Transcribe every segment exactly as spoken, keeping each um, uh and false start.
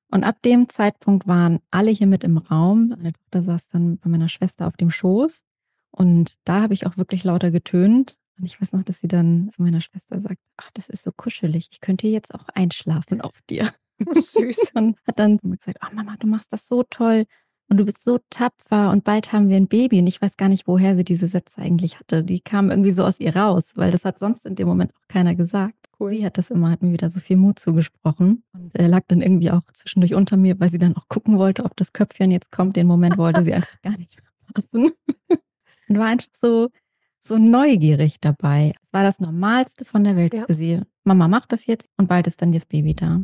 Und ab dem Zeitpunkt waren alle hier mit im Raum. Meine Tochter saß dann bei meiner Schwester auf dem Schoß. Und da habe ich auch wirklich lauter getönt. Und ich weiß noch, dass sie dann zu meiner Schwester sagt, ach, das ist so kuschelig. Ich könnte jetzt auch einschlafen auf dir. Süß. Und hat dann gesagt, ach Mama, du machst das so toll. Und du bist so tapfer und bald haben wir ein Baby. Und ich weiß gar nicht, woher sie diese Sätze eigentlich hatte. Die kamen irgendwie so aus ihr raus, weil das hat sonst in dem Moment auch keiner gesagt. Cool. Sie hat das immer, hat mir wieder so viel Mut zugesprochen. Und er lag dann irgendwie auch zwischendurch unter mir, weil sie dann auch gucken wollte, ob das Köpfchen jetzt kommt. Den Moment wollte sie einfach gar nicht verpassen. Und war einfach so, so neugierig dabei. Es war das Normalste von der Welt Ja. für sie. Mama macht das jetzt und bald ist dann das Baby da.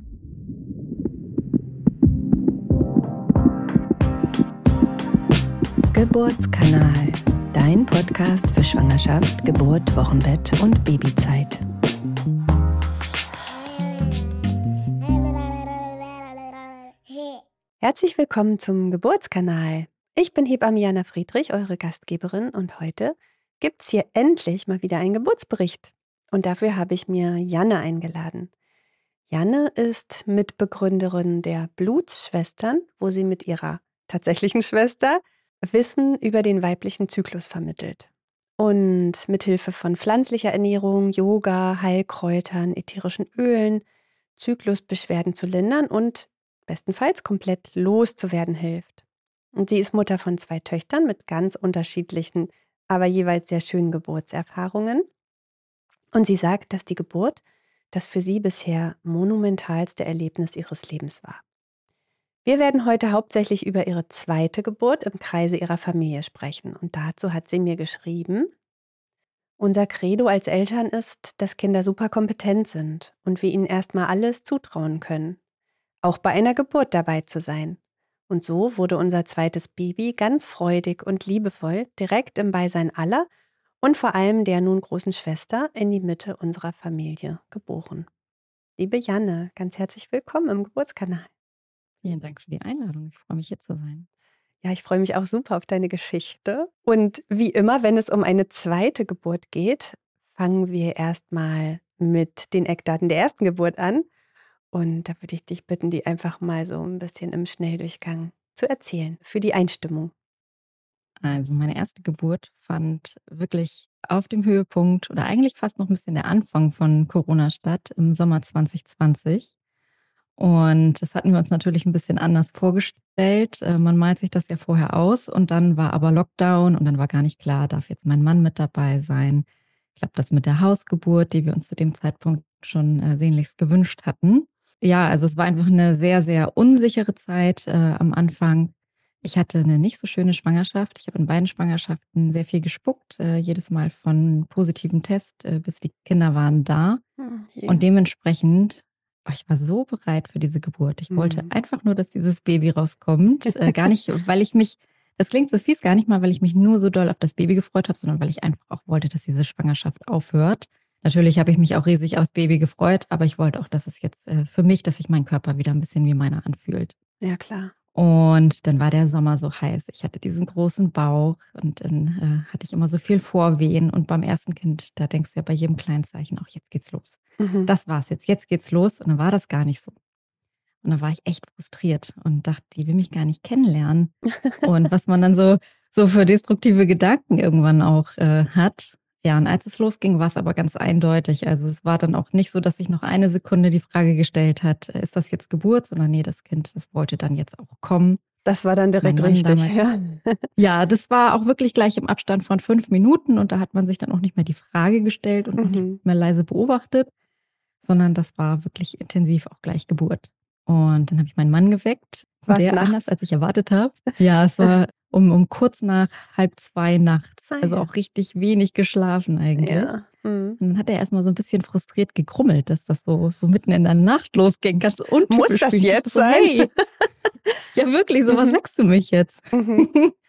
Geburtskanal, dein Podcast für Schwangerschaft, Geburt, Wochenbett und Babyzeit. Herzlich willkommen zum Geburtskanal. Ich bin Hebamme Jana Friedrich, eure Gastgeberin, und heute gibt's hier endlich mal wieder einen Geburtsbericht. Und dafür habe ich mir Janne eingeladen. Janne ist Mitbegründerin der Blutsschwestern, wo sie mit ihrer tatsächlichen Schwester Wissen über den weiblichen Zyklus vermittelt. Und mit Hilfe von pflanzlicher Ernährung, Yoga, Heilkräutern, ätherischen Ölen, Zyklusbeschwerden zu lindern und bestenfalls komplett loszuwerden hilft. Und sie ist Mutter von zwei Töchtern mit ganz unterschiedlichen, aber jeweils sehr schönen Geburtserfahrungen. Und sie sagt, dass die Geburt das für sie bisher monumentalste Erlebnis ihres Lebens war. Wir werden heute hauptsächlich über ihre zweite Geburt im Kreise ihrer Familie sprechen. Und dazu hat sie mir geschrieben: Unser Credo als Eltern ist, dass Kinder super kompetent sind und wir ihnen erstmal alles zutrauen können, auch bei einer Geburt dabei zu sein. Und so wurde unser zweites Baby ganz freudig und liebevoll direkt im Beisein aller und vor allem der nun großen Schwester in die Mitte unserer Familie geboren. Liebe Janne, ganz herzlich willkommen im Geburtskanal. Vielen Dank für die Einladung. Ich freue mich, hier zu sein. Ja, ich freue mich auch super auf deine Geschichte. Und wie immer, wenn es um eine zweite Geburt geht, fangen wir erstmal mit den Eckdaten der ersten Geburt an. Und da würde ich dich bitten, die einfach mal so ein bisschen im Schnelldurchgang zu erzählen, für die Einstimmung. Also meine erste Geburt fand wirklich auf dem Höhepunkt oder eigentlich fast noch ein bisschen der Anfang von Corona statt, im Sommer zwanzig zwanzig. Und das hatten wir uns natürlich ein bisschen anders vorgestellt. Äh, Man malt sich das ja vorher aus und dann war aber Lockdown und dann war gar nicht klar, darf jetzt mein Mann mit dabei sein? Klappt das mit der Hausgeburt, die wir uns zu dem Zeitpunkt schon äh, sehnlichst gewünscht hatten? Ja, also es war einfach eine sehr, sehr unsichere Zeit äh, am Anfang. Ich hatte eine nicht so schöne Schwangerschaft. Ich habe in beiden Schwangerschaften sehr viel gespuckt, äh, jedes Mal von positivem Test, äh, bis die Kinder waren da. Hm, je. Und dementsprechend, oh, ich war so bereit für diese Geburt. Ich wollte Mhm. einfach nur, dass dieses Baby rauskommt. Äh, gar nicht, weil ich mich, das klingt so fies, gar nicht mal, weil ich mich nur so doll auf das Baby gefreut habe, sondern weil ich einfach auch wollte, dass diese Schwangerschaft aufhört. Natürlich habe ich mich auch riesig aufs Baby gefreut, aber ich wollte auch, dass es jetzt äh, für mich, dass sich mein Körper wieder ein bisschen wie meiner anfühlt. Ja, klar. Und dann war der Sommer so heiß. Ich hatte diesen großen Bauch und dann äh, hatte ich immer so viel Vorwehen. Und beim ersten Kind, da denkst du ja bei jedem kleinen Zeichen auch, jetzt geht's los. Mhm. Das war's jetzt, jetzt geht's los. Und dann war das gar nicht so. Und dann war ich echt frustriert und dachte, die will mich gar nicht kennenlernen. Und was man dann so, so für destruktive Gedanken irgendwann auch äh, hat. Ja, und als es losging, war es aber ganz eindeutig. Also es war dann auch nicht so, dass sich noch eine Sekunde die Frage gestellt hat, äh, ist das jetzt Geburt? Sondern nee, das Kind, das wollte dann jetzt auch kommen. Das war dann direkt Mein Mann richtig. damals- Ja. Ja, das war auch wirklich gleich im Abstand von fünf Minuten und da hat man sich dann auch nicht mehr die Frage gestellt und auch Mhm. nicht mehr leise beobachtet, sondern das war wirklich intensiv auch gleich Geburt. Und dann habe ich meinen Mann geweckt, Was, der nachts? anders als ich erwartet habe. Ja, es war um, um kurz nach halb zwei nachts, Ah, also ja. auch richtig wenig geschlafen eigentlich. Ja. Mhm. Und dann hat er erstmal so ein bisschen frustriert gegrummelt, dass das so, so mitten in der Nacht losging. Ganz untypisch. Muss das für ihn. Ich jetzt so, sein? Hey, ja wirklich, so was Mhm. weckst du mich jetzt? Mhm.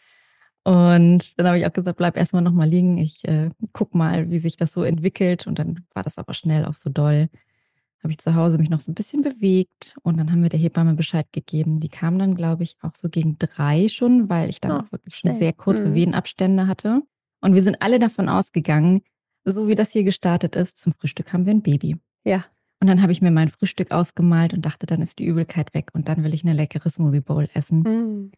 Und dann habe ich auch gesagt, bleib erstmal nochmal liegen. Ich äh, guck mal, wie sich das so entwickelt. Und dann war das aber schnell auch so doll. Habe ich zu Hause mich noch so ein bisschen bewegt und dann haben wir der Hebamme Bescheid gegeben. Die kam dann, glaube ich, auch so gegen drei schon, weil ich dann Oh, auch wirklich schon schnell. sehr kurze Mhm. Wehenabstände hatte. Und wir sind alle davon ausgegangen, so wie das hier gestartet ist, zum Frühstück haben wir ein Baby. Ja. Und Und dann habe ich mir mein Frühstück ausgemalt und dachte, dann ist die Übelkeit weg und dann will ich eine leckere Smoothie Bowl essen. Mm.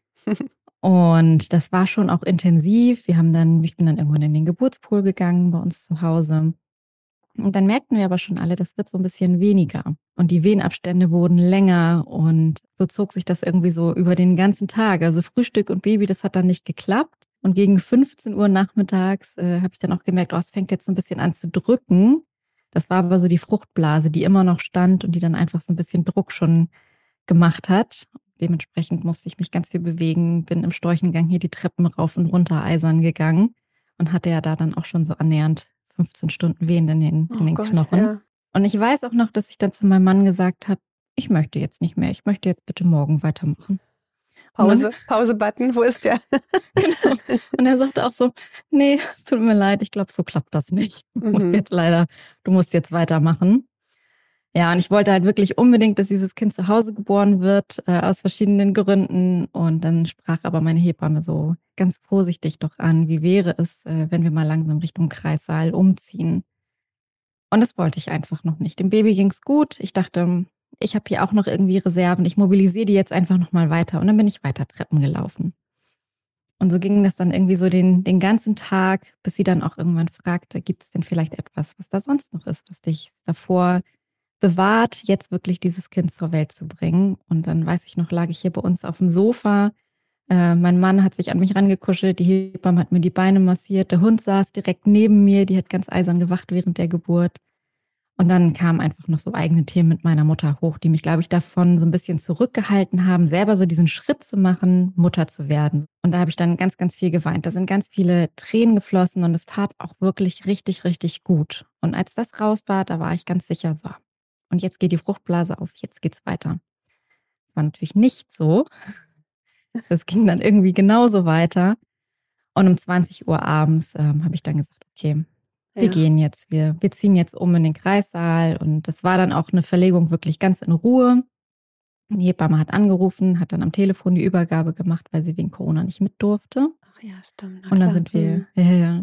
Und das war schon auch intensiv. Wir haben dann, ich bin dann irgendwann in den Geburtspool gegangen bei uns zu Hause. Und dann merkten wir aber schon alle, das wird so ein bisschen weniger. Und die Wehenabstände wurden länger und so zog sich das irgendwie so über den ganzen Tag. Also Frühstück und Baby, das hat dann nicht geklappt. Und gegen fünfzehn Uhr nachmittags äh, habe ich dann auch gemerkt, oh, es fängt jetzt so ein bisschen an zu drücken. Das war aber so die Fruchtblase, die immer noch stand und die dann einfach so ein bisschen Druck schon gemacht hat. Dementsprechend musste ich mich ganz viel bewegen, bin im Storchengang hier die Treppen rauf und runter eisern gegangen und hatte ja da dann auch schon so annähernd fünfzehn Stunden Wehen in den, in Oh den Gott, Knochen. ja. Und ich weiß auch noch, dass ich dann zu meinem Mann gesagt habe, ich möchte jetzt nicht mehr, ich möchte jetzt bitte morgen weitermachen. Pause, Pause-Button, wo ist der? Genau. Und er sagte auch so, nee, es tut mir leid, ich glaube, so klappt das nicht. Du musst Mhm. jetzt leider, du musst jetzt weitermachen. Ja, und ich wollte halt wirklich unbedingt, dass dieses Kind zu Hause geboren wird, äh, aus verschiedenen Gründen. Und dann sprach aber meine Hebamme so ganz vorsichtig doch an, wie wäre es, äh, wenn wir mal langsam Richtung Kreissaal umziehen. Und das wollte ich einfach noch nicht. Dem Baby ging's gut. Ich dachte, ich habe hier auch noch irgendwie Reserven. Ich mobilisiere die jetzt einfach nochmal weiter. Und dann bin ich weiter Treppen gelaufen. Und so ging das dann irgendwie so den, den ganzen Tag, bis sie dann auch irgendwann fragte, gibt es denn vielleicht etwas, was da sonst noch ist, was dich davor bewahrt, jetzt wirklich dieses Kind zur Welt zu bringen. Und dann weiß ich noch, lag ich hier bei uns auf dem Sofa. Äh, mein Mann hat sich an mich rangekuschelt, die Hebamme hat mir die Beine massiert, der Hund saß direkt neben mir, die hat ganz eisern gewacht während der Geburt. Und dann kamen einfach noch so eigene Themen mit meiner Mutter hoch, die mich, glaube ich, davon so ein bisschen zurückgehalten haben, selber so diesen Schritt zu machen, Mutter zu werden. Und da habe ich dann ganz, ganz viel geweint. Da sind ganz viele Tränen geflossen und es tat auch wirklich richtig, richtig gut. Und als das raus war, da war ich ganz sicher, so, und jetzt geht die Fruchtblase auf, jetzt geht's weiter. Das war natürlich nicht so. Das ging dann irgendwie genauso weiter. Und um zwanzig Uhr abends ähm, habe ich dann gesagt, okay, wir Ja. gehen jetzt, wir, wir ziehen jetzt um in den Kreissaal. Und das war dann auch eine Verlegung wirklich ganz in Ruhe. Die Hebamme hat angerufen, hat dann am Telefon die Übergabe gemacht, weil sie wegen Corona nicht mit durfte. Ach ja, stimmt. Na Und dann klar. sind wir, Mhm. ja, ja,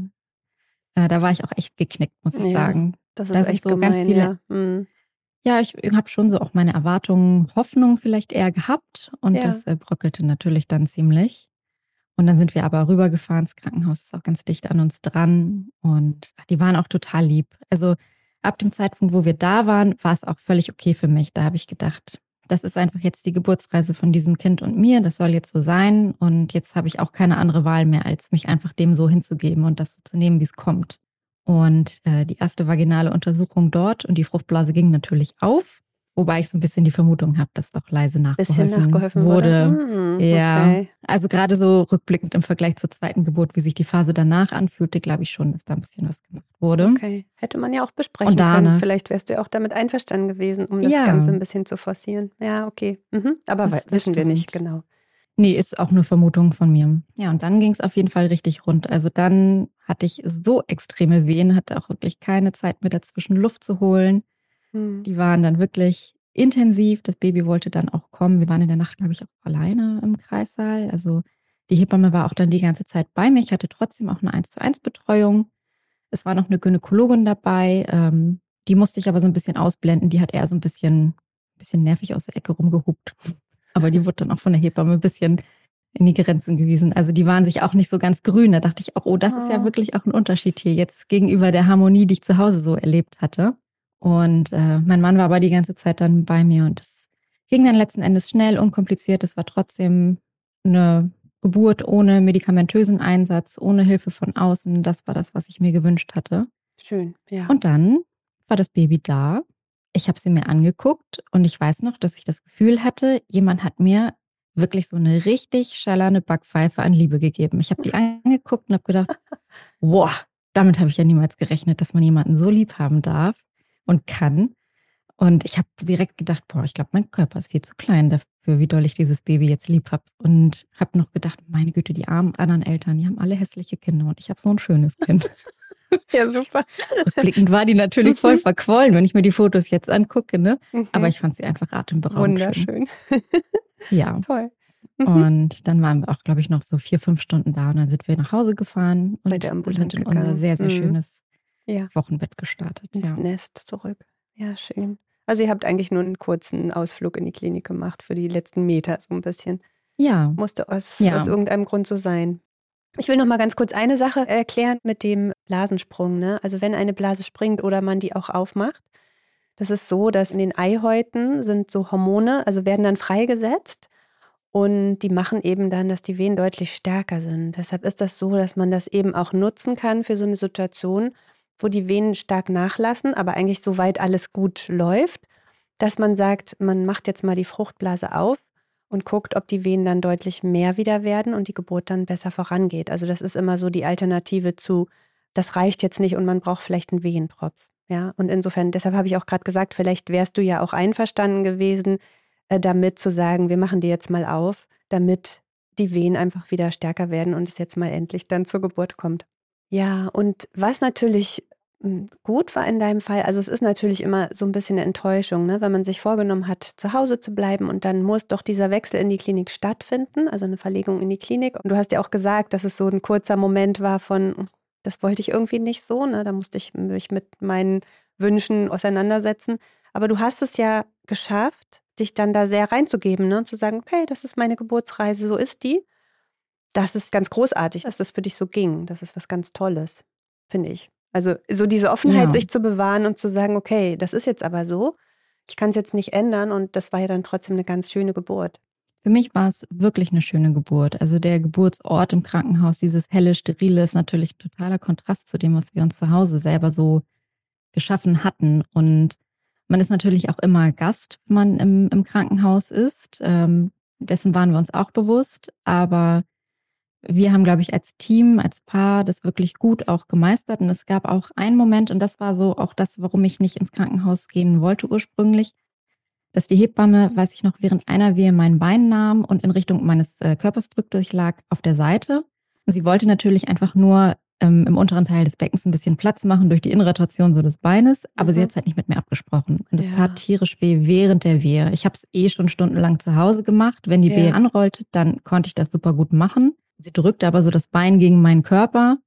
äh, da war ich auch echt geknickt, muss ich Ja, sagen. das Da ist sind echt so gemein, ganz viele, ja. Mhm. ja, ich habe schon so auch meine Erwartungen, Hoffnungen vielleicht eher gehabt. Und Ja. das äh, bröckelte natürlich dann ziemlich. Und dann sind wir aber rübergefahren, das Krankenhaus ist auch ganz dicht an uns dran und die waren auch total lieb. Also ab dem Zeitpunkt, wo wir da waren, war es auch völlig okay für mich. Da habe ich gedacht, das ist einfach jetzt die Geburtsreise von diesem Kind und mir, das soll jetzt so sein und jetzt habe ich auch keine andere Wahl mehr, als mich einfach dem so hinzugeben und das so zu nehmen, wie es kommt. Und äh, die erste vaginale Untersuchung dort und die Fruchtblase ging natürlich auf, wobei ich so ein bisschen die Vermutung habe, dass doch leise Bisschen nachgeholfen nachgeholfen wurde. wurde. Hm, Ja, okay. also gerade so rückblickend im Vergleich zur zweiten Geburt, wie sich die Phase danach anfühlte, glaube ich schon, dass da ein bisschen was gemacht wurde. Okay. Hätte man ja auch besprechen Und können. danach, Vielleicht wärst du ja auch damit einverstanden gewesen, um das ja, Ganze ein bisschen zu forcieren. Ja, okay. Mhm. Aber das, we- das wissen wir nicht, stimmt. genau. Nee, ist auch nur Vermutung von mir. Ja, und dann ging es auf jeden Fall richtig rund. Also dann hatte ich so extreme Wehen, hatte auch wirklich keine Zeit mehr dazwischen Luft zu holen. Hm. Die waren dann wirklich intensiv. Das Baby wollte dann auch kommen. Wir waren in der Nacht, glaube ich, auch alleine im Kreissaal. Also die Hebamme war auch dann die ganze Zeit bei mir. Ich hatte trotzdem auch eine eins zu eins Betreuung. Es war noch eine Gynäkologin dabei. Ähm, die musste ich aber so ein bisschen ausblenden. Die hat eher so ein bisschen, bisschen nervig aus der Ecke rumgehupt. Aber die wurde dann auch von der Hebamme ein bisschen in die Grenzen gewiesen. Also die waren sich auch nicht so ganz grün. Da dachte ich auch, oh, das ist ja Oh. wirklich auch ein Unterschied hier jetzt gegenüber der Harmonie, die ich zu Hause so erlebt hatte. Und äh, mein Mann war aber die ganze Zeit dann bei mir und es ging dann letzten Endes schnell, unkompliziert. Es war trotzdem eine Geburt ohne medikamentösen Einsatz, ohne Hilfe von außen. Das war das, was ich mir gewünscht hatte. Schön, ja. Und dann war das Baby da. Ich habe sie mir angeguckt und ich weiß noch, dass ich das Gefühl hatte, jemand hat mir wirklich so eine richtig schallerne Backpfeife an Liebe gegeben. Ich habe die angeguckt und habe gedacht, boah, damit habe ich ja niemals gerechnet, dass man jemanden so lieb haben darf und kann. Und ich habe direkt gedacht, boah, ich glaube, mein Körper ist viel zu klein dafür, wie doll ich dieses Baby jetzt lieb habe. Und habe noch gedacht, meine Güte, die armen anderen Eltern, die haben alle hässliche Kinder und ich habe so ein schönes Kind. Ja, super. Rückblickend war die natürlich voll Mhm. verquollen, wenn ich mir die Fotos jetzt angucke, ne? Aber Mhm. ich fand sie einfach atemberaubend schön. Wunderschön. Ja. Toll. Mhm. Und dann waren wir auch, glaube ich, noch so vier, fünf Stunden da und dann sind wir nach Hause gefahren und Seid ihr ambulant sind in unser gegangen? sehr, sehr Mhm. schönes Ja, Wochenbett gestartet. ins Ja. Nest zurück. Ja, schön. Also ihr habt eigentlich nur einen kurzen Ausflug in die Klinik gemacht für die letzten Meter, so ein bisschen. Ja, Musste aus, ja. aus irgendeinem Grund so sein. Ich will noch mal ganz kurz eine Sache erklären mit dem Blasensprung. Ne? Also wenn eine Blase springt oder man die auch aufmacht, das ist so, dass in den Eihäuten sind so Hormone, also werden dann freigesetzt und die machen eben dann, dass die Venen deutlich stärker sind. Deshalb ist das so, dass man das eben auch nutzen kann für so eine Situation, wo die Venen stark nachlassen, aber eigentlich soweit alles gut läuft, dass man sagt, man macht jetzt mal die Fruchtblase auf und guckt, ob die Venen dann deutlich mehr wieder werden und die Geburt dann besser vorangeht. Also das ist immer so die Alternative zu, das reicht jetzt nicht und man braucht vielleicht einen Wehentropf. Ja, und insofern, deshalb habe ich auch gerade gesagt, vielleicht wärst du ja auch einverstanden gewesen, äh, damit zu sagen, wir machen die jetzt mal auf, damit die Venen einfach wieder stärker werden und es jetzt mal endlich dann zur Geburt kommt. Ja, und was natürlich mm, gut war in deinem Fall, also es ist natürlich immer so ein bisschen eine Enttäuschung, ne, wenn man sich vorgenommen hat, zu Hause zu bleiben und dann muss doch dieser Wechsel in die Klinik stattfinden, also eine Verlegung in die Klinik. Und du hast ja auch gesagt, dass es so ein kurzer Moment war von, das wollte ich irgendwie nicht so, ne, da musste ich mich mit meinen Wünschen auseinandersetzen. Aber du hast es ja geschafft, dich dann da sehr reinzugeben, ne, und zu sagen, okay, das ist meine Geburtsreise, so ist die. Das ist ganz großartig, dass das für dich so ging. Das ist was ganz Tolles, finde ich. Also so diese Offenheit, Ja. sich zu bewahren und zu sagen, okay, das ist jetzt aber so. Ich kann es jetzt nicht ändern und das war ja dann trotzdem eine ganz schöne Geburt. Für mich war es wirklich eine schöne Geburt. Also der Geburtsort im Krankenhaus, dieses helle, sterile, ist natürlich totaler Kontrast zu dem, was wir uns zu Hause selber so geschaffen hatten. Und man ist natürlich auch immer Gast, wenn man im, im Krankenhaus ist. Ähm, dessen waren wir uns auch bewusst. Aber wir haben, glaube ich, als Team, als Paar das wirklich gut auch gemeistert. Und es gab auch einen Moment, und das war so auch das, warum ich nicht ins Krankenhaus gehen wollte ursprünglich, dass die Hebamme, weiß ich noch, während einer Wehe mein Bein nahm und in Richtung meines äh, Körpers drückte. Ich lag auf der Seite. Und sie wollte natürlich einfach nur ähm, im unteren Teil des Beckens ein bisschen Platz machen durch die Innenrotation so des Beines. Aber Mhm. sie hat es halt nicht mit mir abgesprochen. Und es Ja. tat tierisch weh während der Wehe. Ich habe es eh schon stundenlang zu Hause gemacht. Wenn die Ja. Wehe anrollte, dann konnte ich das super gut machen. Sie drückte aber so das Bein gegen meinen Körper.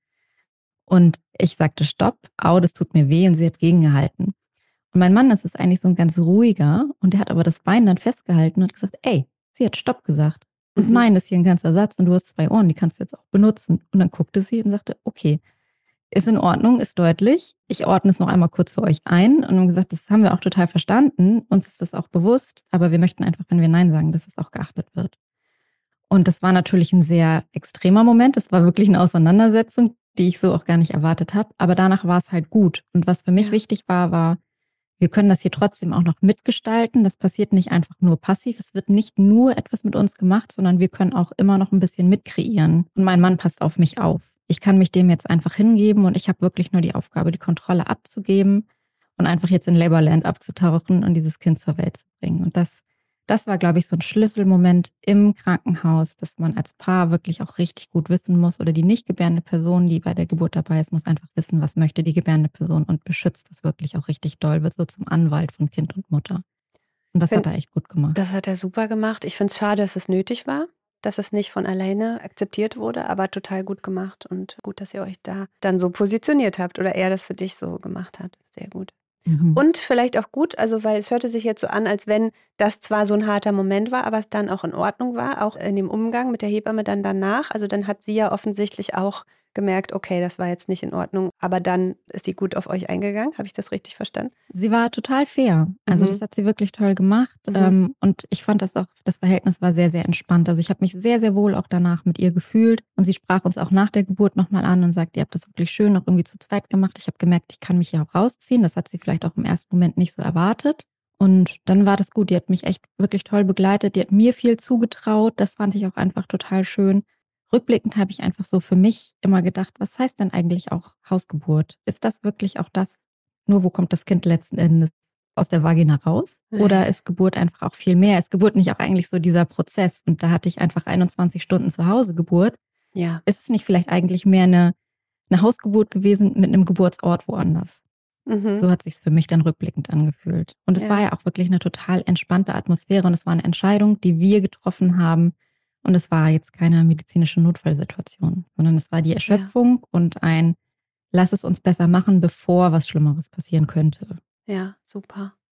Und ich sagte, stopp, au, das tut mir weh. Und sie hat gegengehalten. Und mein Mann, das ist eigentlich so ein ganz ruhiger, und der hat aber das Bein dann festgehalten und hat gesagt, ey, sie hat Stopp gesagt. Und Mhm. nein, das ist hier ein ganzer Satz und du hast zwei Ohren, die kannst du jetzt auch benutzen. Und dann guckte sie und sagte, okay, ist in Ordnung, ist deutlich. Ich ordne es noch einmal kurz für euch ein. Und haben gesagt, das haben wir auch total verstanden. Uns ist das auch bewusst, aber wir möchten einfach, wenn wir Nein sagen, dass es auch geachtet wird. Und das war natürlich ein sehr extremer Moment. Das war wirklich eine Auseinandersetzung, die ich so auch gar nicht erwartet habe. Aber danach war es halt gut. Und was für mich Ja. wichtig war, war, wir können das hier trotzdem auch noch mitgestalten. Das passiert nicht einfach nur passiv. Es wird nicht nur etwas mit uns gemacht, sondern wir können auch immer noch ein bisschen mitkreieren. Und mein Mann passt auf mich auf. Ich kann mich dem jetzt einfach hingeben und ich habe wirklich nur die Aufgabe, die Kontrolle abzugeben und einfach jetzt in Laborland abzutauchen und dieses Kind zur Welt zu bringen. Und das, das war, glaube ich, so ein Schlüsselmoment im Krankenhaus, dass man als Paar wirklich auch richtig gut wissen muss, oder die nicht gebärende Person, die bei der Geburt dabei ist, muss einfach wissen, was möchte die gebärende Person, und beschützt das wirklich auch richtig doll, wird so zum Anwalt von Kind und Mutter. Und das hat er Find's- echt gut gemacht. Das hat er super gemacht. Ich finde es schade, dass es nötig war, dass es nicht von alleine akzeptiert wurde, aber total gut gemacht und gut, dass ihr euch da dann so positioniert habt oder er das für dich so gemacht hat. Sehr gut. Mhm. Und vielleicht auch gut, also weil es hörte sich jetzt so an, als wenn das zwar so ein harter Moment war, aber es dann auch in Ordnung war, auch in dem Umgang mit der Hebamme dann danach. Also dann hat sie ja offensichtlich auch gemerkt, okay, das war jetzt nicht in Ordnung, aber dann ist sie gut auf euch eingegangen. Habe ich das richtig verstanden? Sie war total fair. Also Mhm. das hat sie wirklich toll gemacht. Mhm. Ähm, und ich fand das auch, das Verhältnis war sehr, sehr entspannt. Also ich habe mich sehr, sehr wohl auch danach mit ihr gefühlt. Und sie sprach uns auch nach der Geburt nochmal an und sagte, ihr habt das wirklich schön auch irgendwie zu zweit gemacht. Ich habe gemerkt, ich kann mich hier auch rausziehen. Das hat sie vielleicht auch im ersten Moment nicht so erwartet. Und dann war das gut. Die hat mich echt wirklich toll begleitet. Die hat mir viel zugetraut. Das fand ich auch einfach total schön. Rückblickend habe ich einfach so für mich immer gedacht, was heißt denn eigentlich auch Hausgeburt? Ist das wirklich auch das, nur wo kommt das Kind letzten Endes aus der Vagina raus? Oder ist Geburt einfach auch viel mehr? Ist Geburt nicht auch eigentlich so dieser Prozess? Und da hatte ich einfach einundzwanzig Stunden zu Hause Geburt. Ja. Ist es nicht vielleicht eigentlich mehr eine, eine Hausgeburt gewesen mit einem Geburtsort woanders? Mhm. So hat sich's für mich dann rückblickend angefühlt. Und es Ja. war ja auch wirklich eine total entspannte Atmosphäre und es war eine Entscheidung, die wir getroffen haben. Und es war jetzt keine medizinische Notfallsituation, sondern es war die Erschöpfung und ein, lass es uns besser machen, bevor was Schlimmeres passieren könnte. Ja, super.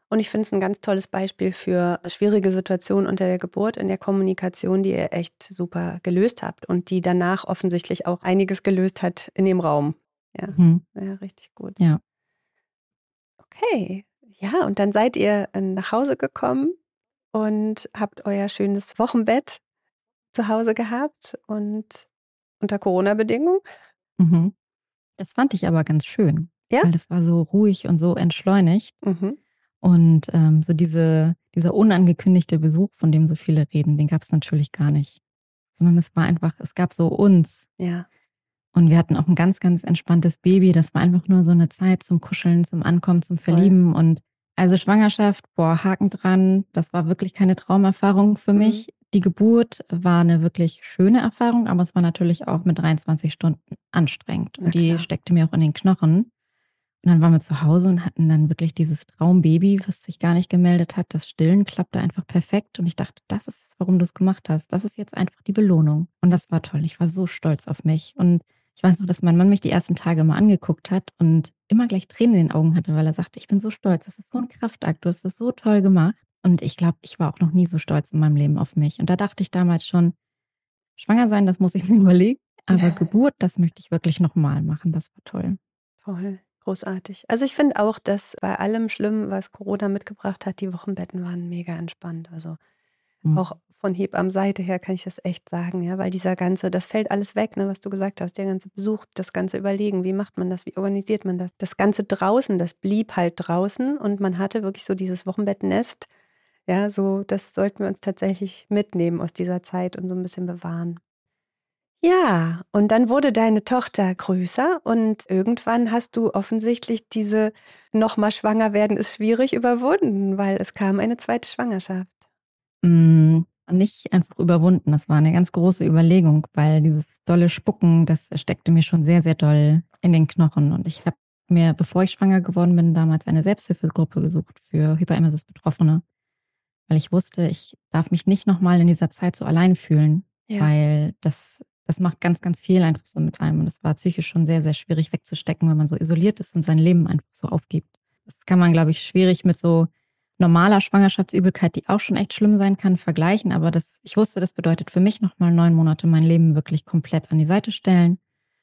Und ich finde es ein ganz tolles Beispiel für schwierige Situationen unter der Geburt in der Kommunikation, die ihr echt super gelöst habt und die danach offensichtlich auch einiges gelöst hat in dem Raum. Ja, Mhm. ja, richtig gut. Ja. Okay, ja, und dann seid ihr äh, nach Hause gekommen und habt euer schönes Wochenbett zu Hause gehabt und unter Corona-Bedingungen. Mhm. Das fand ich aber ganz schön, Ja? weil das war so ruhig und so entschleunigt. Mhm. Und ähm, so diese, dieser unangekündigte Besuch, von dem so viele reden, den gab es natürlich gar nicht. Sondern es war einfach, es gab so uns. Ja, Und wir hatten auch ein ganz, ganz entspanntes Baby. Das war einfach nur so eine Zeit zum Kuscheln, zum Ankommen, zum toll. Verlieben. Und also Schwangerschaft, boah, Haken dran. Das war wirklich keine Traumerfahrung für Mhm. mich. Die Geburt war eine wirklich schöne Erfahrung, aber es war natürlich auch mit dreiundzwanzig Stunden anstrengend. Na Und die klar. steckte mir auch in den Knochen. Und dann waren wir zu Hause und hatten dann wirklich dieses Traumbaby, was sich gar nicht gemeldet hat. Das Stillen klappte einfach perfekt. Und ich dachte, das ist es, warum du es gemacht hast. Das ist jetzt einfach die Belohnung. Und das war toll. Ich war so stolz auf mich. Und ich weiß noch, dass mein Mann mich die ersten Tage mal angeguckt hat und immer gleich Tränen in den Augen hatte, weil er sagte, ich bin so stolz. Das ist so ein Kraftakt. Du hast das so toll gemacht. Und ich glaube, ich war auch noch nie so stolz in meinem Leben auf mich. Und da dachte ich damals schon, schwanger sein, das muss ich mir überlegen. Aber Geburt, das möchte ich wirklich nochmal machen. Das war toll. Toll, großartig. Also ich finde auch, dass bei allem Schlimmen, was Corona mitgebracht hat, die Wochenbetten waren mega entspannt. Also Mhm. auch von Hebammenseite her kann ich das echt sagen, ja, weil dieser ganze, das fällt alles weg, ne, was du gesagt hast, der ganze Besuch, das ganze Überlegen, wie macht man das, wie organisiert man das, das ganze draußen, das blieb halt draußen und man hatte wirklich so dieses Wochenbettnest, ja, so, das sollten wir uns tatsächlich mitnehmen aus dieser Zeit und so ein bisschen bewahren. Ja, und dann wurde deine Tochter größer und irgendwann hast du offensichtlich diese nochmal schwanger werden ist schwierig überwunden, weil es kam eine zweite Schwangerschaft. Hm, nicht einfach überwunden. Das war eine ganz große Überlegung, weil dieses dolle Spucken, das steckte mir schon sehr, sehr doll in den Knochen. Und ich habe mir, bevor ich schwanger geworden bin, damals eine Selbsthilfegruppe gesucht für Hyperemesis-Betroffene, weil ich wusste, ich darf mich nicht nochmal in dieser Zeit so allein fühlen, Ja, weil das, das macht ganz, ganz viel einfach so mit einem. Und es war psychisch schon sehr, sehr schwierig wegzustecken, wenn man so isoliert ist und sein Leben einfach so aufgibt. Das kann man, glaube ich, schwierig mit so normaler Schwangerschaftsübelkeit, die auch schon echt schlimm sein kann, vergleichen. Aber das, ich wusste, das bedeutet für mich nochmal neun Monate mein Leben wirklich komplett an die Seite stellen.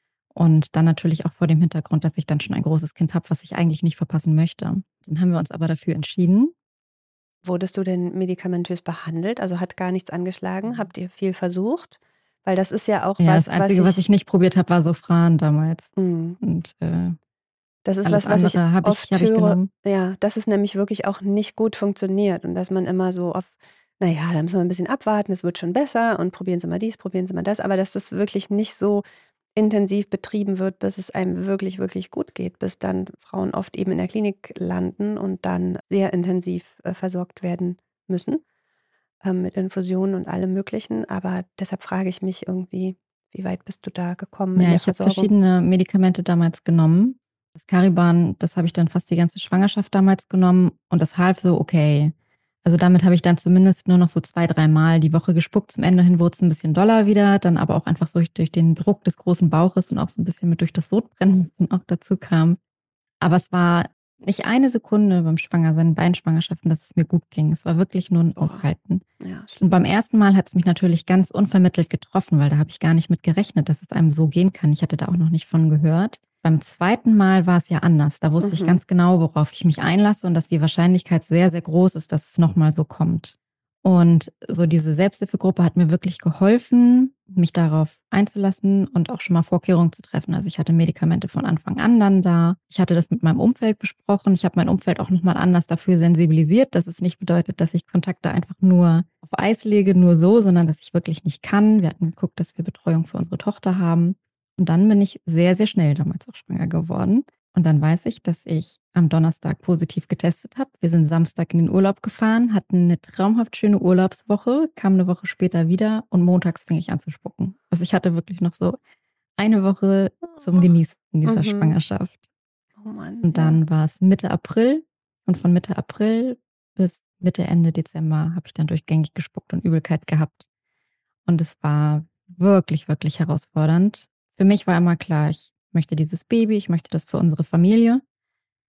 Und dann natürlich auch vor dem Hintergrund, dass ich dann schon ein großes Kind habe, was ich eigentlich nicht verpassen möchte. Dann haben wir uns aber dafür entschieden. wurdest du denn medikamentös behandelt? Also hat gar nichts angeschlagen? Habt ihr viel versucht? Weil das ist ja auch Ja, das was, was Einzige, was ich ich, nicht probiert habe, war Sofran damals. mh, Und äh, das ist alles was, was ich andere habe ich, oft hab ich höre, genommen. ja, dass es nämlich wirklich auch nicht gut funktioniert und dass man immer so auf, naja, da müssen wir ein bisschen abwarten, es wird schon besser und probieren Sie mal dies, probieren Sie mal das, aber dass das wirklich nicht so intensiv betrieben wird, bis es einem wirklich, wirklich gut geht, bis dann Frauen oft eben in der Klinik landen und dann sehr intensiv äh, versorgt werden müssen, ähm, mit Infusionen und allem Möglichen. Aber deshalb frage ich mich irgendwie, wie weit bist du da gekommen in Ja, der ich habe Versorgung? verschiedene Medikamente damals genommen. Das Cariban, das habe ich dann fast die ganze Schwangerschaft damals genommen und das half so okay. Also damit habe ich dann zumindest nur noch so zwei, dreimal die Woche gespuckt. Zum Ende hin wurde es ein bisschen doller wieder, dann aber auch einfach so durch, durch den Druck des großen Bauches und auch so ein bisschen mit durch das Sodbrennen, das dann auch dazu kam. Aber es war nicht eine Sekunde beim Schwangersein, beiden Schwangerschaften, dass es mir gut ging. Es war wirklich nur ein Boah, Aushalten. ja, Und schlimm. beim ersten Mal hat es mich natürlich ganz unvermittelt getroffen, weil da habe ich gar nicht mit gerechnet, dass es einem so gehen kann. Ich hatte da auch noch nicht von gehört. Beim zweiten Mal war es ja anders. Da wusste ich Mhm. ganz genau, worauf ich mich einlasse und dass die Wahrscheinlichkeit sehr, sehr groß ist, dass es nochmal so kommt. Und so diese Selbsthilfegruppe hat mir wirklich geholfen, mich darauf einzulassen und auch schon mal Vorkehrungen zu treffen. Also ich hatte Medikamente von Anfang an dann da. Ich hatte das mit meinem Umfeld besprochen. Ich habe mein Umfeld auch nochmal anders dafür sensibilisiert, dass es nicht bedeutet, dass ich Kontakte einfach nur auf Eis lege, nur so, sondern dass ich wirklich nicht kann. Wir hatten geguckt, dass wir Betreuung für unsere Tochter haben. Und dann bin ich sehr, sehr schnell damals auch schwanger geworden. Und dann weiß ich, dass ich am Donnerstag positiv getestet habe. Wir sind Samstag in den Urlaub gefahren, hatten eine traumhaft schöne Urlaubswoche, kamen eine Woche später wieder und montags fing ich an zu spucken. Also ich hatte wirklich noch so eine Woche zum Genießen dieser Mhm. Schwangerschaft. Oh Mann, Und ja. dann war es Mitte April und von Mitte April bis Mitte, Ende Dezember habe ich dann durchgängig gespuckt und Übelkeit gehabt. Und es war wirklich, wirklich herausfordernd. Für mich war immer klar, ich möchte dieses Baby, ich möchte das für unsere Familie.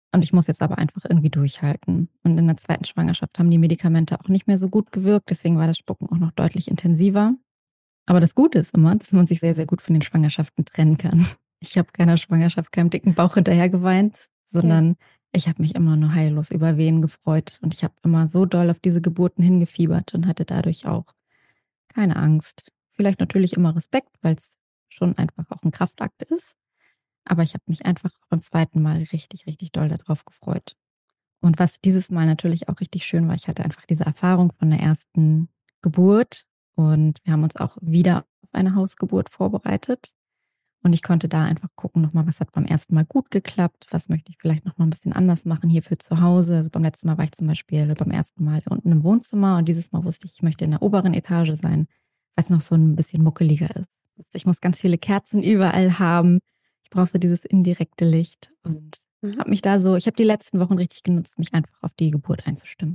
Und ich muss jetzt aber einfach irgendwie durchhalten. Und in der zweiten Schwangerschaft haben die Medikamente auch nicht mehr so gut gewirkt. Deswegen war das Spucken auch noch deutlich intensiver. Aber das Gute ist immer, dass man sich sehr, sehr gut von den Schwangerschaften trennen kann. Ich habe keiner Schwangerschaft, keinem dicken Bauch hinterher geweint, sondern ja. ich habe mich immer nur heillos über Wehen gefreut. Und ich habe immer so doll auf diese Geburten hingefiebert und hatte dadurch auch keine Angst. Vielleicht natürlich immer Respekt, weil es schon einfach auch ein Kraftakt ist. Aber ich habe mich einfach beim zweiten Mal richtig, richtig doll darauf gefreut. Und was dieses Mal natürlich auch richtig schön war, ich hatte einfach diese Erfahrung von der ersten Geburt und wir haben uns auch wieder auf eine Hausgeburt vorbereitet. Und ich konnte da einfach gucken, nochmal, was hat beim ersten Mal gut geklappt, was möchte ich vielleicht nochmal ein bisschen anders machen hier für zu Hause. Also beim letzten Mal war ich zum Beispiel beim ersten Mal unten im Wohnzimmer und dieses Mal wusste ich, ich möchte in der oberen Etage sein, weil es noch so ein bisschen muckeliger ist. Ich muss ganz viele Kerzen überall haben. Ich brauche so dieses indirekte Licht und mhm. habe mich da so, ich habe die letzten Wochen richtig genutzt, mich einfach auf die Geburt einzustimmen.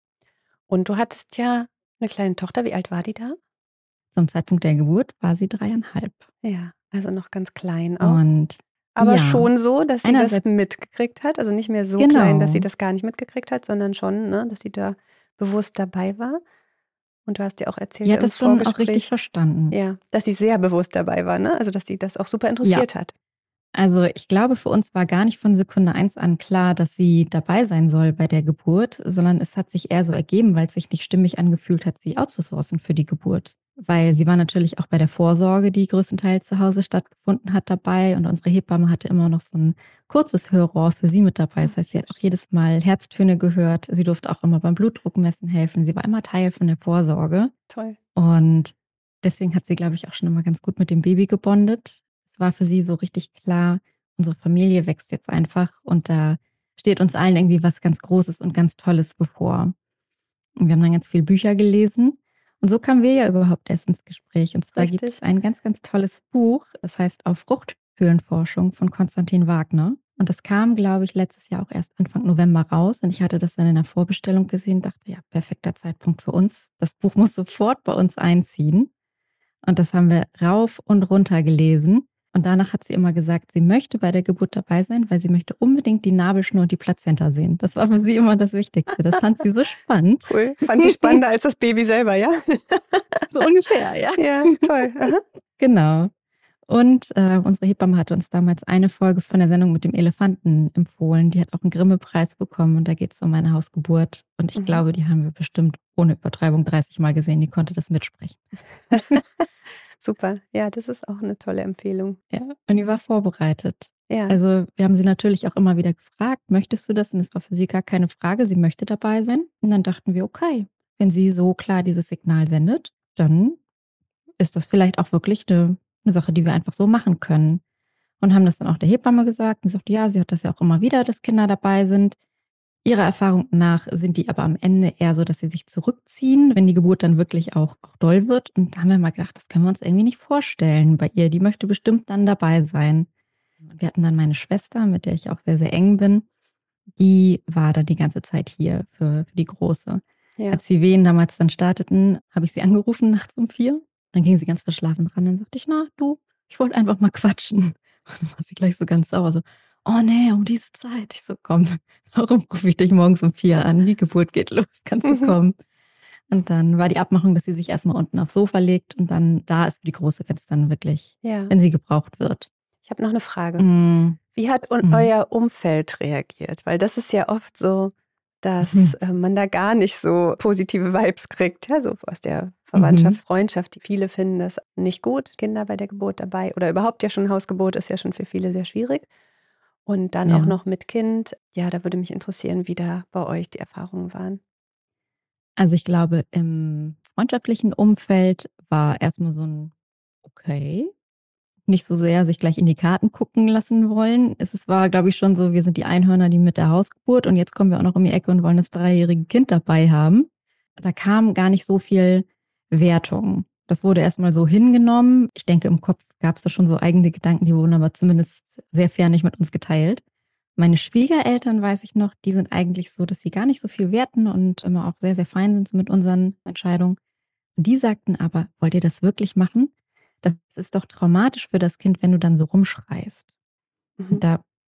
Und du hattest ja eine kleine Tochter. Wie alt war die da? Zum Zeitpunkt der Geburt war sie dreieinhalb. Ja, also noch ganz klein auch. Und aber ja, schon so, dass sie das mitgekriegt hat. Also nicht mehr so genau. klein, dass sie das gar nicht mitgekriegt hat, sondern schon, ne, dass sie da bewusst dabei war. Und du hast ja auch erzählt, die hat im das schon auch richtig verstanden. Ja, dass sie sehr bewusst dabei war, ne? Also dass sie das auch super interessiert ja. hat. Also ich glaube, für uns war gar nicht von Sekunde eins an klar, dass sie dabei sein soll bei der Geburt, sondern es hat sich eher so ergeben, weil es sich nicht stimmig angefühlt hat, sie outzusourcen für die Geburt. Weil sie war natürlich auch bei der Vorsorge, die größtenteils zu Hause stattgefunden hat, dabei. Und unsere Hebamme hatte immer noch so ein kurzes Hörrohr für sie mit dabei. Das heißt, sie hat auch jedes Mal Herztöne gehört. Sie durfte auch immer beim Blutdruckmessen helfen. Sie war immer Teil von der Vorsorge. Toll. Und deswegen hat sie, glaube ich, auch schon immer ganz gut mit dem Baby gebondet. Es war für sie so richtig klar, unsere Familie wächst jetzt einfach und da steht uns allen irgendwie was ganz Großes und ganz Tolles bevor. Und wir haben dann ganz viele Bücher gelesen. Und so kamen wir ja überhaupt erst ins Gespräch. Und zwar Richtig. gibt es ein ganz, ganz tolles Buch. Das heißt Auf Fruchthöhlenforschung von Konstantin Wagner. Und das kam, glaube ich, letztes Jahr auch erst Anfang November raus. Und ich hatte das dann in der Vorbestellung gesehen, dachte, ja, perfekter Zeitpunkt für uns. Das Buch muss sofort bei uns einziehen. Und das haben wir rauf und runter gelesen. Und danach hat sie immer gesagt, sie möchte bei der Geburt dabei sein, weil sie möchte unbedingt die Nabelschnur und die Plazenta sehen. Das war für sie immer das Wichtigste. Das fand sie so spannend. Cool. Fand sie spannender als das Baby selber, ja? So ungefähr, ja. Ja, toll. Aha. Genau. Und äh, unsere Hebamme hatte uns damals eine Folge von der Sendung mit dem Elefanten empfohlen. Die hat auch einen Grimme-Preis bekommen und da geht es um meine Hausgeburt. Und ich mhm. glaube, die haben wir bestimmt ohne Übertreibung dreißig Mal gesehen. Die konnte das mitsprechen. Super, ja, das ist auch eine tolle Empfehlung. Ja, und die war vorbereitet. Ja. Also wir haben sie natürlich auch immer wieder gefragt, möchtest du das? Und es war für sie gar keine Frage, sie möchte dabei sein. Und dann dachten wir, okay, wenn sie so klar dieses Signal sendet, dann ist das vielleicht auch wirklich eine, eine Sache, die wir einfach so machen können. Und haben das dann auch der Hebamme gesagt und sagte, ja, sie hat das ja auch immer wieder, dass Kinder dabei sind. Ihrer Erfahrung nach sind die aber am Ende eher so, dass sie sich zurückziehen, wenn die Geburt dann wirklich auch, auch doll wird. Und da haben wir mal gedacht, das können wir uns irgendwie nicht vorstellen bei ihr. Die möchte bestimmt dann dabei sein. Und wir hatten dann meine Schwester, mit der ich auch sehr, sehr eng bin. Die war dann die ganze Zeit hier für, für die Große. Ja. Als die Wehen damals dann starteten, habe ich sie angerufen nachts um vier. Dann ging sie ganz verschlafen ran. Dann sagte ich, na du, ich wollte einfach mal quatschen. Und dann war sie gleich so ganz sauer, so, oh nee, um diese Zeit. Ich so, komm, warum rufe ich dich morgens um vier an? Die Geburt geht los, kannst du kommen. Und dann war die Abmachung, dass sie sich erstmal unten aufs Sofa legt und dann da ist für die Große, wenn es dann wirklich, ja. wenn sie gebraucht wird. Ich habe noch eine Frage. Mm. Wie hat un- mm. euer Umfeld reagiert? Weil das ist ja oft so, dass mhm. äh, man da gar nicht so positive Vibes kriegt, ja, so aus der Verwandtschaft, mhm. Freundschaft. Die viele finden das nicht gut, Kinder bei der Geburt dabei oder überhaupt ja schon Hausgeburt ist ja schon für viele sehr schwierig. Und dann ja. auch noch mit Kind. Ja, da würde mich interessieren, wie da bei euch die Erfahrungen waren. Also ich glaube, im freundschaftlichen Umfeld war erstmal so ein okay, nicht so sehr sich gleich in die Karten gucken lassen wollen. Es war, glaube ich, schon so, wir sind die Einhörner, die mit der Hausgeburt und jetzt kommen wir auch noch um die Ecke und wollen das dreijährige Kind dabei haben. Da kam gar nicht so viel Wertung. Das wurde erstmal so hingenommen. Ich denke, im Kopf gab es da schon so eigene Gedanken, die wurden aber zumindest sehr fernig mit uns geteilt. Meine Schwiegereltern, weiß ich noch, die sind eigentlich so, dass sie gar nicht so viel werten und immer auch sehr, sehr fein sind mit unseren Entscheidungen. Und die sagten aber, wollt ihr das wirklich machen? Das ist doch traumatisch für das Kind, wenn du dann so rumschreist. Mhm. Und da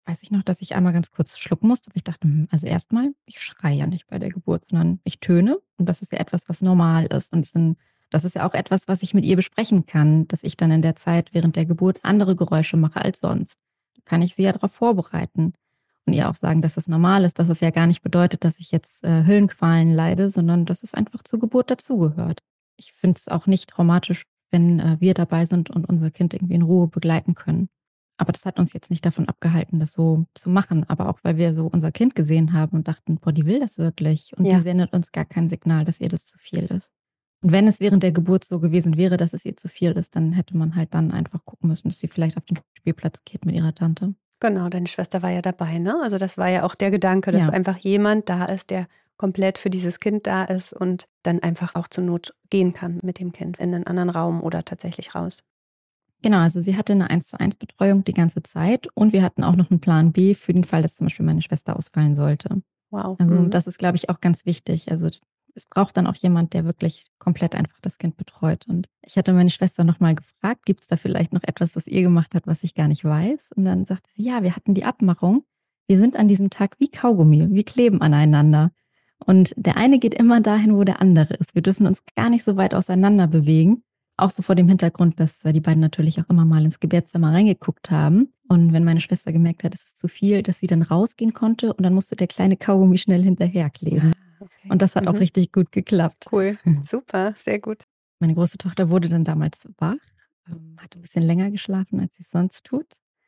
weiß ich noch, dass ich einmal ganz kurz schlucken musste. Aber ich dachte, hm, also erstmal, ich schreie ja nicht bei der Geburt, sondern ich töne. Und das ist ja etwas, was normal ist. Und es sind, das ist ja auch etwas, was ich mit ihr besprechen kann, dass ich dann in der Zeit während der Geburt andere Geräusche mache als sonst. Da kann ich sie ja darauf vorbereiten. Und ihr auch sagen, dass es normal ist, dass es ja gar nicht bedeutet, dass ich jetzt äh, Höllenqualen leide, sondern dass es einfach zur Geburt dazugehört. Ich finde es auch nicht traumatisch, wenn äh, wir dabei sind und unser Kind irgendwie in Ruhe begleiten können. Aber das hat uns jetzt nicht davon abgehalten, das so zu machen. Aber auch, weil wir so unser Kind gesehen haben und dachten, boah, die will das wirklich. Und die Ja. sendet uns gar kein Signal, dass ihr das zu viel ist. Und wenn es während der Geburt so gewesen wäre, dass es ihr zu viel ist, dann hätte man halt dann einfach gucken müssen, dass sie vielleicht auf den Spielplatz geht mit ihrer Tante. Genau, deine Schwester war ja dabei, ne? Also das war ja auch der Gedanke, dass Ja. einfach jemand da ist, der komplett für dieses Kind da ist und dann einfach auch zur Not gehen kann mit dem Kind in einen anderen Raum oder tatsächlich raus. Genau, also sie hatte eine eins zu eins Betreuung die ganze Zeit und wir hatten auch noch einen Plan B für den Fall, dass zum Beispiel meine Schwester ausfallen sollte. Wow. Also Mhm. das ist, glaube ich, auch ganz wichtig. Also es braucht dann auch jemand, der wirklich komplett einfach das Kind betreut. Und ich hatte meine Schwester nochmal gefragt, gibt es da vielleicht noch etwas, was ihr gemacht hat, was ich gar nicht weiß? Und dann sagte sie, ja, wir hatten die Abmachung. Wir sind an diesem Tag wie Kaugummi. Wir kleben aneinander. Und der eine geht immer dahin, wo der andere ist. Wir dürfen uns gar nicht so weit auseinander bewegen. Auch so vor dem Hintergrund, dass äh, die beiden natürlich auch immer mal ins Gebärzimmer reingeguckt haben. Und wenn meine Schwester gemerkt hat, es ist zu viel, dass sie dann rausgehen konnte und dann musste der kleine Kaugummi schnell hinterherkleben. Okay. Und das hat auch Mhm. richtig gut geklappt. Cool, super, sehr gut. Meine große Tochter wurde dann damals wach, ähm, hat ein bisschen länger geschlafen, als sie es sonst tut.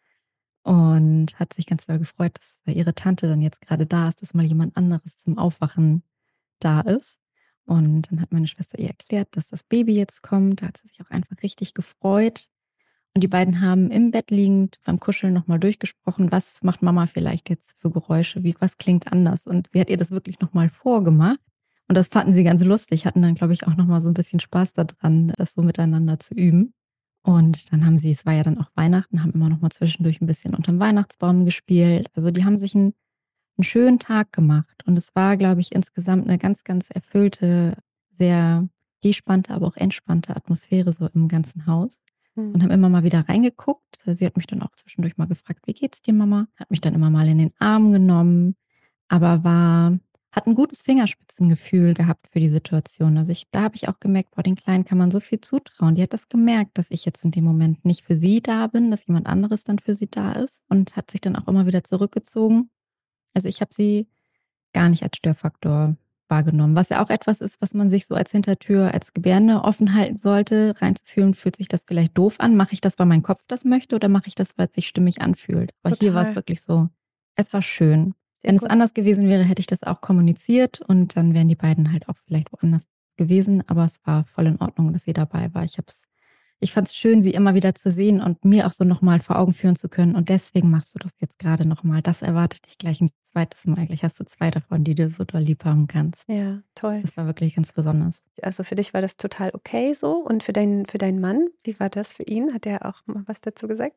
Und hat sich ganz doll gefreut, dass ihre Tante dann jetzt gerade da ist, dass mal jemand anderes zum Aufwachen da ist. Und dann hat meine Schwester ihr erklärt, dass das Baby jetzt kommt. Da hat sie sich auch einfach richtig gefreut. Und die beiden haben im Bett liegend beim Kuscheln nochmal durchgesprochen, was macht Mama vielleicht jetzt für Geräusche, wie, was klingt anders. Und sie hat ihr das wirklich nochmal vorgemacht. Und das fanden sie ganz lustig, hatten dann, glaube ich, auch nochmal so ein bisschen Spaß daran, das so miteinander zu üben. Und dann haben sie, es war ja dann auch Weihnachten, haben immer nochmal zwischendurch ein bisschen unterm Weihnachtsbaum gespielt. Also die haben sich einen, einen schönen Tag gemacht. Und es war, glaube ich, insgesamt eine ganz, ganz erfüllte, sehr gespannte, aber auch entspannte Atmosphäre so im ganzen Haus. Und Mhm. haben immer mal wieder reingeguckt. Sie hat mich dann auch zwischendurch mal gefragt, wie geht's dir, Mama? Hat mich dann immer mal in den Arm genommen, aber war, hat ein gutes Fingerspitzengefühl gehabt für die Situation. Also ich, da habe ich auch gemerkt, boah, den Kleinen kann man so viel zutrauen. Die hat das gemerkt, dass ich jetzt in dem Moment nicht für sie da bin, dass jemand anderes dann für sie da ist und hat sich dann auch immer wieder zurückgezogen. Also ich habe sie gar nicht als Störfaktor wahrgenommen. Was ja auch etwas ist, was man sich so als Hintertür, als Gebärende offen halten sollte, reinzufühlen, fühlt sich das vielleicht doof an? Mache ich das, weil mein Kopf das möchte oder mache ich das, weil es sich stimmig anfühlt? Aber hier war es Total. wirklich so, es war schön. Sehr Wenn es gut. anders gewesen wäre, hätte ich das auch kommuniziert und dann wären die beiden halt auch vielleicht woanders gewesen. Aber es war voll in Ordnung, dass sie dabei war. Ich hab's, ich fand es schön, sie immer wieder zu sehen und mir auch so nochmal vor Augen führen zu können. Und deswegen machst du das jetzt gerade nochmal. Das erwartet dich gleich ein zweites Mal. Gleich hast du zwei davon, die du so doll lieb haben kannst. Ja, toll. Das war wirklich ganz besonders. Also für dich war das total okay so und für deinen, für deinen Mann, wie war das für ihn? Hat er auch mal was dazu gesagt?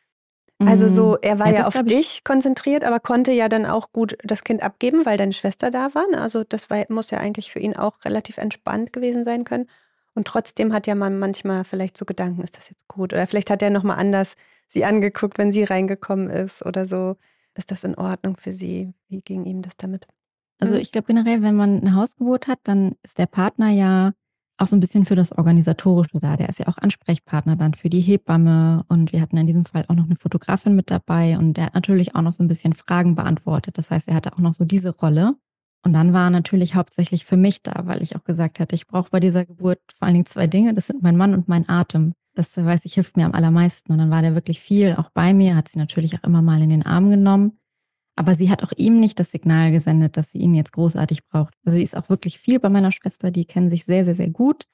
Also so, er war Ja, ja das auf glaube ich. dich konzentriert, aber konnte ja dann auch gut das Kind abgeben, weil deine Schwester da war. Ne? Also das war, muss ja eigentlich für ihn auch relativ entspannt gewesen sein können. Und trotzdem hat ja man manchmal vielleicht so Gedanken, ist das jetzt gut? Oder vielleicht hat er nochmal anders sie angeguckt, wenn sie reingekommen ist oder so. Ist das in Ordnung für sie? Wie ging ihm das damit? Also Hm? ich glaube generell, wenn man eine Hausgeburt hat, dann ist der Partner ja auch so ein bisschen für das Organisatorische da. Der ist ja auch Ansprechpartner dann für die Hebamme und wir hatten in diesem Fall auch noch eine Fotografin mit dabei und der hat natürlich auch noch so ein bisschen Fragen beantwortet. Das heißt, er hatte auch noch so diese Rolle. Und dann war er natürlich hauptsächlich für mich da, weil ich auch gesagt hatte, ich brauche bei dieser Geburt vor allen Dingen zwei Dinge. Das sind mein Mann und mein Atem. Das, äh, weiß ich, hilft mir am allermeisten. Und dann war der wirklich viel auch bei mir, hat sie natürlich auch immer mal in den Arm genommen. Aber sie hat auch ihm nicht das Signal gesendet, dass sie ihn jetzt großartig braucht. Also sie ist auch wirklich viel bei meiner Schwester, die kennen sich sehr, sehr, sehr gut.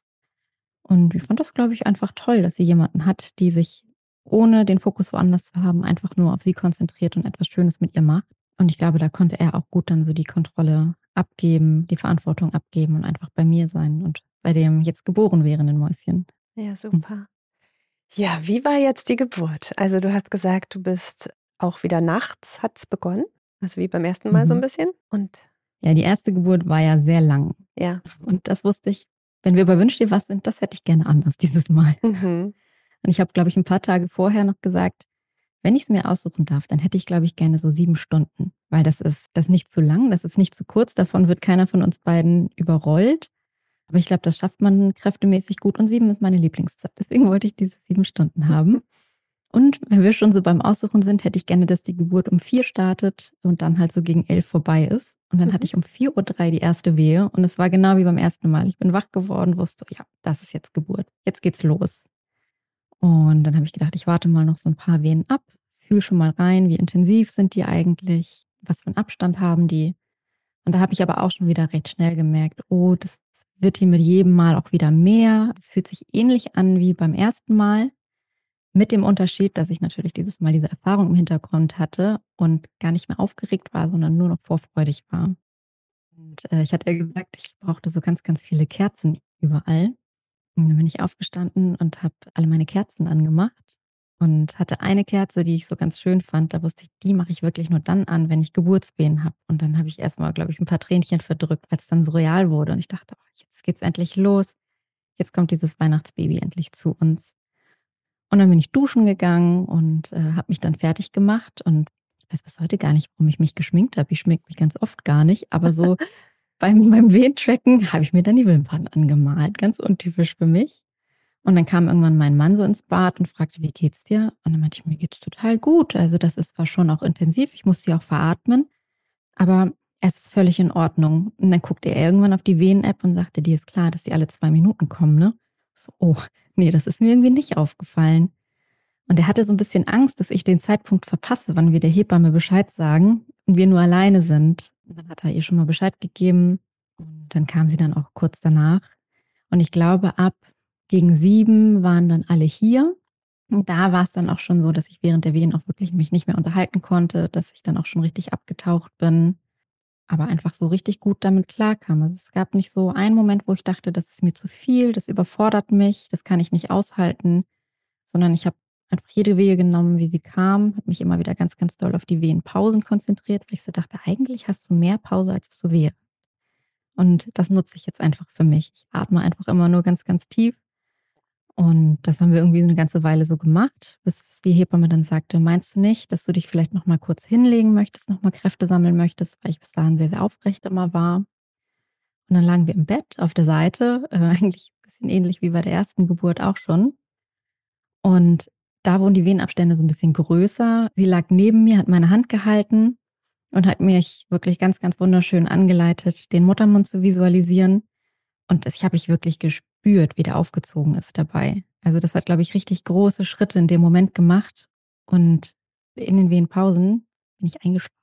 Und ich fand das, glaube ich, einfach toll, dass sie jemanden hat, die sich, ohne den Fokus woanders zu haben, einfach nur auf sie konzentriert und etwas Schönes mit ihr macht. Und ich glaube, da konnte er auch gut dann so die Kontrolle abgeben, die Verantwortung abgeben und einfach bei mir sein und bei dem jetzt geboren werdenden Mäuschen. Ja, Hm. super. Ja, wie war jetzt die Geburt? Also du hast gesagt, du bist auch wieder nachts, hat es begonnen. Also wie beim ersten Mal so ein Mhm. bisschen. Und Ja, die erste Geburt war ja sehr lang. ja. Und das wusste ich, wenn wir bei Wünsch dir was sind, das hätte ich gerne anders dieses Mal. Mhm. Und ich habe, glaube ich, ein paar Tage vorher noch gesagt, wenn ich es mir aussuchen darf, dann hätte ich, glaube ich, gerne so sieben Stunden, weil das ist das ist nicht zu lang, das ist nicht zu kurz, davon wird keiner von uns beiden überrollt. Aber ich glaube, das schafft man kräftemäßig gut und sieben ist meine Lieblingszeit. Deswegen wollte ich diese sieben Stunden haben. Und wenn wir schon so beim Aussuchen sind, hätte ich gerne, dass die Geburt um vier startet und dann halt so gegen elf vorbei ist. Und dann hatte Mhm. ich um vier Uhr drei die erste Wehe und es war genau wie beim ersten Mal. Ich bin wach geworden, wusste, ja, das ist jetzt Geburt. Jetzt geht's los. Und dann habe ich gedacht, ich warte mal noch so ein paar Wehen ab, fühle schon mal rein, wie intensiv sind die eigentlich, was für einen Abstand haben die. Und da habe ich aber auch schon wieder recht schnell gemerkt, oh, das wird hier mit jedem Mal auch wieder mehr. Es fühlt sich ähnlich an wie beim ersten Mal, mit dem Unterschied, dass ich natürlich dieses Mal diese Erfahrung im Hintergrund hatte und gar nicht mehr aufgeregt war, sondern nur noch vorfreudig war. Und äh, ich hatte ja gesagt, ich brauchte so ganz, ganz viele Kerzen überall. Und dann bin ich aufgestanden und habe alle meine Kerzen angemacht und hatte eine Kerze, die ich so ganz schön fand. Da wusste ich, die mache ich wirklich nur dann an, wenn ich Geburtswehen habe. Und dann habe ich erstmal, glaube ich, ein paar Tränchen verdrückt, weil es dann so real wurde. Und ich dachte, oh, jetzt geht's endlich los. Jetzt kommt dieses Weihnachtsbaby endlich zu uns. Und dann bin ich duschen gegangen und äh, habe mich dann fertig gemacht. Und ich weiß bis heute gar nicht, warum ich mich geschminkt habe. Ich schmink mich ganz oft gar nicht. Aber so beim, beim Wehentracken habe ich mir dann die Wimpern angemalt. Ganz untypisch für mich. Und dann kam irgendwann mein Mann so ins Bad und fragte, wie geht's dir? Und dann meinte ich, mir geht's total gut. Also das ist zwar schon auch intensiv, ich muss sie auch veratmen, aber es ist völlig in Ordnung. Und dann guckte er irgendwann auf die Wehen-App und sagte, dir ist klar, dass die alle zwei Minuten kommen, ne? So, oh, nee, das ist mir irgendwie nicht aufgefallen. Und er hatte so ein bisschen Angst, dass ich den Zeitpunkt verpasse, wann wir der Hebamme Bescheid sagen und wir nur alleine sind. Und dann hat er ihr schon mal Bescheid gegeben und dann kam sie dann auch kurz danach. Und ich glaube, ab gegen sieben waren dann alle hier. Und da war es dann auch schon so, dass ich während der Wehen auch wirklich mich nicht mehr unterhalten konnte, dass ich dann auch schon richtig abgetaucht bin, aber einfach so richtig gut damit klarkam. Also es gab nicht so einen Moment, wo ich dachte, das ist mir zu viel, das überfordert mich, das kann ich nicht aushalten, sondern ich habe einfach jede Wehe genommen, wie sie kam, habe mich immer wieder ganz, ganz doll auf die Wehenpausen konzentriert, weil ich so dachte, eigentlich hast du mehr Pause, als du Wehe. Und das nutze ich jetzt einfach für mich. Ich atme einfach immer nur ganz, ganz tief. Und das haben wir irgendwie so eine ganze Weile so gemacht, bis die Hebamme dann sagte, meinst du nicht, dass du dich vielleicht noch mal kurz hinlegen möchtest, noch mal Kräfte sammeln möchtest, weil ich bis dahin sehr, sehr aufrecht immer war. Und dann lagen wir im Bett auf der Seite, äh, eigentlich ein bisschen ähnlich wie bei der ersten Geburt auch schon. Und da wurden die Venenabstände so ein bisschen größer. Sie lag neben mir, hat meine Hand gehalten und hat mich wirklich ganz, ganz wunderschön angeleitet, den Muttermund zu visualisieren. Und das habe ich wirklich gespürt, wie der aufgezogen ist dabei. Also das hat, glaube ich, richtig große Schritte in dem Moment gemacht. Und in den Wehenpausen bin ich eingeschlafen.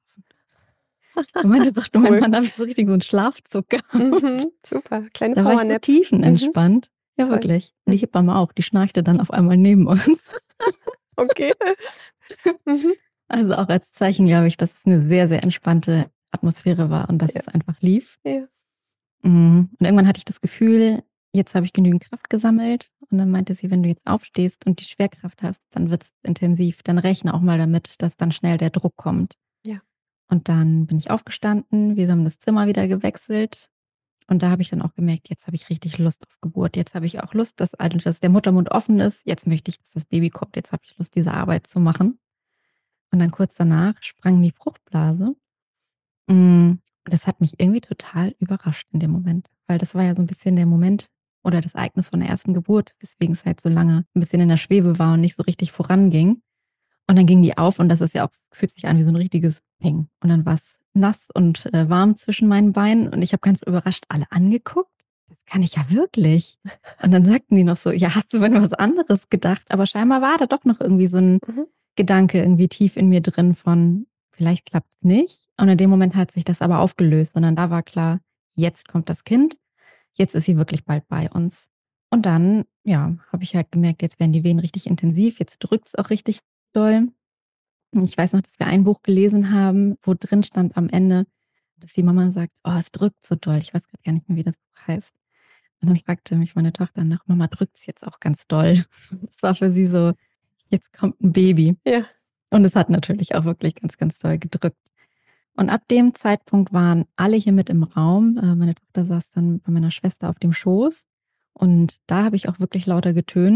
Und meine sagte, mein Cool. Mann, da habe ich so richtig so einen Schlafzug gehabt. Mhm, super, kleine Da war ich so Powernaps. tiefenentspannt. Ja, Toll. wirklich. Und die Hebamme auch, die schnarchte dann auf einmal neben uns. Okay. Mhm. Also auch als Zeichen, glaube ich, dass es eine sehr, sehr entspannte Atmosphäre war und dass Ja. es einfach lief. Ja. Mhm. Und irgendwann hatte ich das Gefühl, jetzt habe ich genügend Kraft gesammelt. Und dann meinte sie, wenn du jetzt aufstehst und die Schwerkraft hast, dann wird es intensiv. Dann rechne auch mal damit, dass dann schnell der Druck kommt. Ja. Und dann bin ich aufgestanden, wir haben das Zimmer wieder gewechselt. Und da habe ich dann auch gemerkt, jetzt habe ich richtig Lust auf Geburt. Jetzt habe ich auch Lust, dass, also, dass der Muttermund offen ist. Jetzt möchte ich, dass das Baby kommt. Jetzt habe ich Lust, diese Arbeit zu machen. Und dann kurz danach sprang die Fruchtblase. Mm, Das hat mich irgendwie total überrascht in dem Moment, weil das war ja so ein bisschen der Moment oder das Ereignis von der ersten Geburt, weswegen es halt so lange ein bisschen in der Schwebe war und nicht so richtig voranging. Und dann ging die auf und das ist ja auch, fühlt sich an wie so ein richtiges Peng. Und dann war es nass und äh, warm zwischen meinen Beinen und ich habe ganz überrascht alle angeguckt. Das kann ich ja wirklich. Und dann sagten die noch so, ja, hast du an was anderes gedacht? Aber scheinbar war da doch noch irgendwie so ein Mhm. Gedanke irgendwie tief in mir drin von, vielleicht klappt es nicht. Und in dem Moment hat sich das aber aufgelöst, sondern da war klar, jetzt kommt das Kind, jetzt ist sie wirklich bald bei uns. Und dann, ja, habe ich halt gemerkt, jetzt werden die Wehen richtig intensiv, jetzt drückt es auch richtig doll. Ich weiß noch, dass wir ein Buch gelesen haben, wo drin stand am Ende, dass die Mama sagt, oh, es drückt so doll. Ich weiß gerade gar nicht mehr, wie das Buch heißt. Und dann fragte mich meine Tochter nach, Mama, drückt es jetzt auch ganz doll? Das war für sie so, jetzt kommt ein Baby. Ja. Und es hat natürlich auch wirklich ganz, ganz doll gedrückt. Und ab dem Zeitpunkt waren alle hier mit im Raum. Äh, Meine Tochter saß dann bei meiner Schwester auf dem Schoß. Und da habe ich auch wirklich lauter getönt.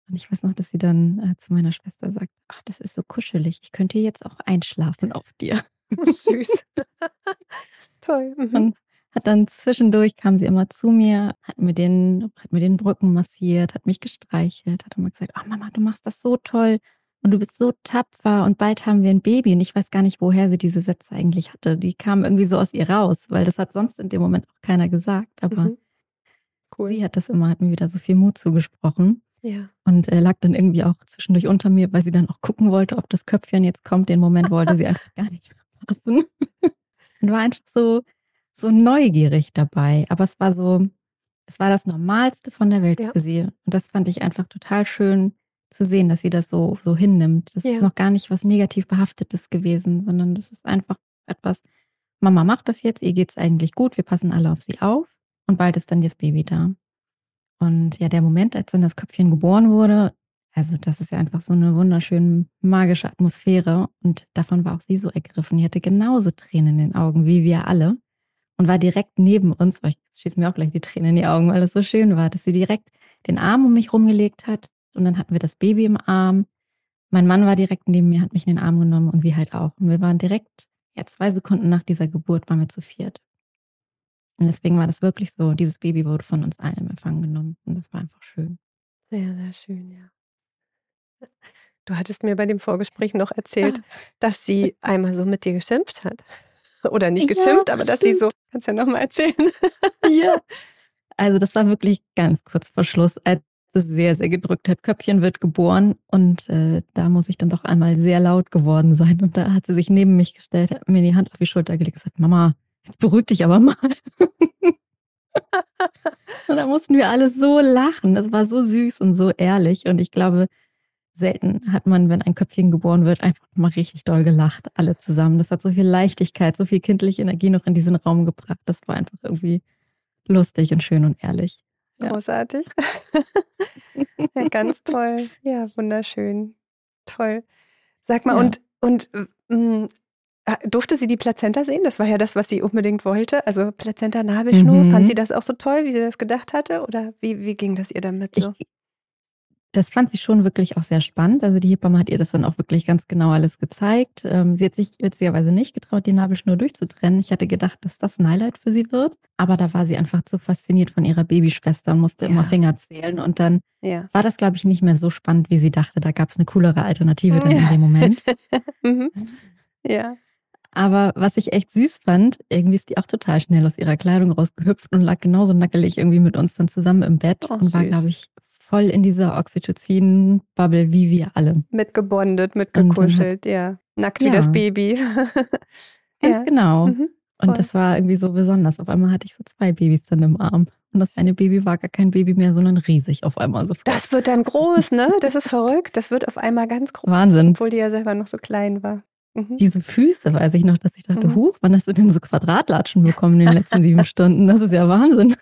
Und ich weiß noch, dass sie dann äh, zu meiner Schwester sagt, ach, das ist so kuschelig, ich könnte jetzt auch einschlafen auf dir. Süß. Toll. Mhm. Und hat dann zwischendurch kam sie immer zu mir, hat mir den, hat mir den Rücken massiert, hat mich gestreichelt, hat immer gesagt, ach Mama, du machst das so toll und du bist so tapfer und bald haben wir ein Baby. Und ich weiß gar nicht, woher sie diese Sätze eigentlich hatte. Die kamen irgendwie so aus ihr raus, weil das hat sonst in dem Moment auch keiner gesagt. Aber Mhm. Cool. sie hat das immer, hat mir wieder so viel Mut zugesprochen. Ja. Und äh, lag dann irgendwie auch zwischendurch unter mir, weil sie dann auch gucken wollte, ob das Köpfchen jetzt kommt. Den Moment wollte sie einfach gar nicht mehr fassen. Und war einfach so, so neugierig dabei. Aber es war so, es war das Normalste von der Welt Ja. für sie. Und das fand ich einfach total schön zu sehen, dass sie das so, so hinnimmt. Das Ja. ist noch gar nicht was negativ Behaftetes gewesen, sondern das ist einfach etwas, Mama macht das jetzt, ihr geht's eigentlich gut, wir passen alle auf sie auf und bald ist dann das Baby da. Und ja, der Moment, als dann das Köpfchen geboren wurde, also das ist ja einfach so eine wunderschön magische Atmosphäre. Und davon war auch sie so ergriffen. Die hatte genauso Tränen in den Augen wie wir alle und war direkt neben uns. Oh, ich schieße mir auch gleich die Tränen in die Augen, weil das so schön war, dass sie direkt den Arm um mich rumgelegt hat. Und dann hatten wir das Baby im Arm. Mein Mann war direkt neben mir, hat mich in den Arm genommen und sie halt auch. Und wir waren direkt, ja, zwei Sekunden nach dieser Geburt waren wir zu viert. Und deswegen war das wirklich so, dieses Baby wurde von uns allen in Empfang genommen. Und das war einfach schön. Sehr, sehr schön, ja. Du hattest mir bei dem Vorgespräch noch erzählt, dass sie einmal so mit dir geschimpft hat. Oder nicht geschimpft, Ja, aber dass sie so, kannst ja nochmal erzählen. Ja. Also das war wirklich ganz kurz vor Schluss, als es sehr, sehr gedrückt hat. Köpfchen wird geboren und äh, da muss ich dann doch einmal sehr laut geworden sein. Und da hat sie sich neben mich gestellt, hat mir die Hand auf die Schulter gelegt und gesagt, Mama, jetzt beruhig dich aber mal. Und da mussten wir alle so lachen. Das war so süß und so ehrlich. Und ich glaube, selten hat man, wenn ein Köpfchen geboren wird, einfach mal richtig doll gelacht, alle zusammen. Das hat so viel Leichtigkeit, so viel kindliche Energie noch in diesen Raum gebracht. Das war einfach irgendwie lustig und schön und ehrlich. Ja. Großartig. Ja, ganz toll. Ja, wunderschön. Toll. Sag mal, Ja. und, und ähm, durfte sie die Plazenta sehen? Das war ja das, was sie unbedingt wollte. Also Plazenta-Nabelschnur. Mhm. Fand sie das auch so toll, wie sie das gedacht hatte? Oder wie, wie ging das ihr damit so? Ich, das fand sie schon wirklich auch sehr spannend. Also die Hebamme hat ihr das dann auch wirklich ganz genau alles gezeigt. Ähm, sie hat sich witzigerweise nicht getraut, die Nabelschnur durchzutrennen. Ich hatte gedacht, dass das ein Highlight für sie wird. Aber da war sie einfach zu fasziniert von ihrer Babyschwester und musste Ja. immer Finger zählen. Und dann Ja. war das, glaube ich, nicht mehr so spannend, wie sie dachte. Da gab es eine coolere Alternative dann in dem Moment. Mhm. Ja. Aber was ich echt süß fand, irgendwie ist die auch total schnell aus ihrer Kleidung rausgehüpft und lag genauso nackelig irgendwie mit uns dann zusammen im Bett Oh, und war, süß. glaube ich, voll in dieser Oxytocin-Bubble wie wir alle. Mitgebondet, Und dann hat, mitgekuschelt, ja. Nackt wie das ja, Baby. ganz Ja. genau. Mhm. Und Toll. das war irgendwie so besonders. Auf einmal hatte ich so zwei Babys dann im Arm. Und das eine Baby war gar kein Baby mehr, sondern riesig auf einmal sofort. Das wird dann groß, ne? Das ist verrückt. Das wird auf einmal ganz groß. Wahnsinn. Obwohl die ja selber noch so klein war. Mhm. Diese Füße, weiß ich noch, dass ich dachte, Mhm. huch, wann hast du denn so Quadratlatschen bekommen in den letzten sieben Stunden? Das ist ja Wahnsinn.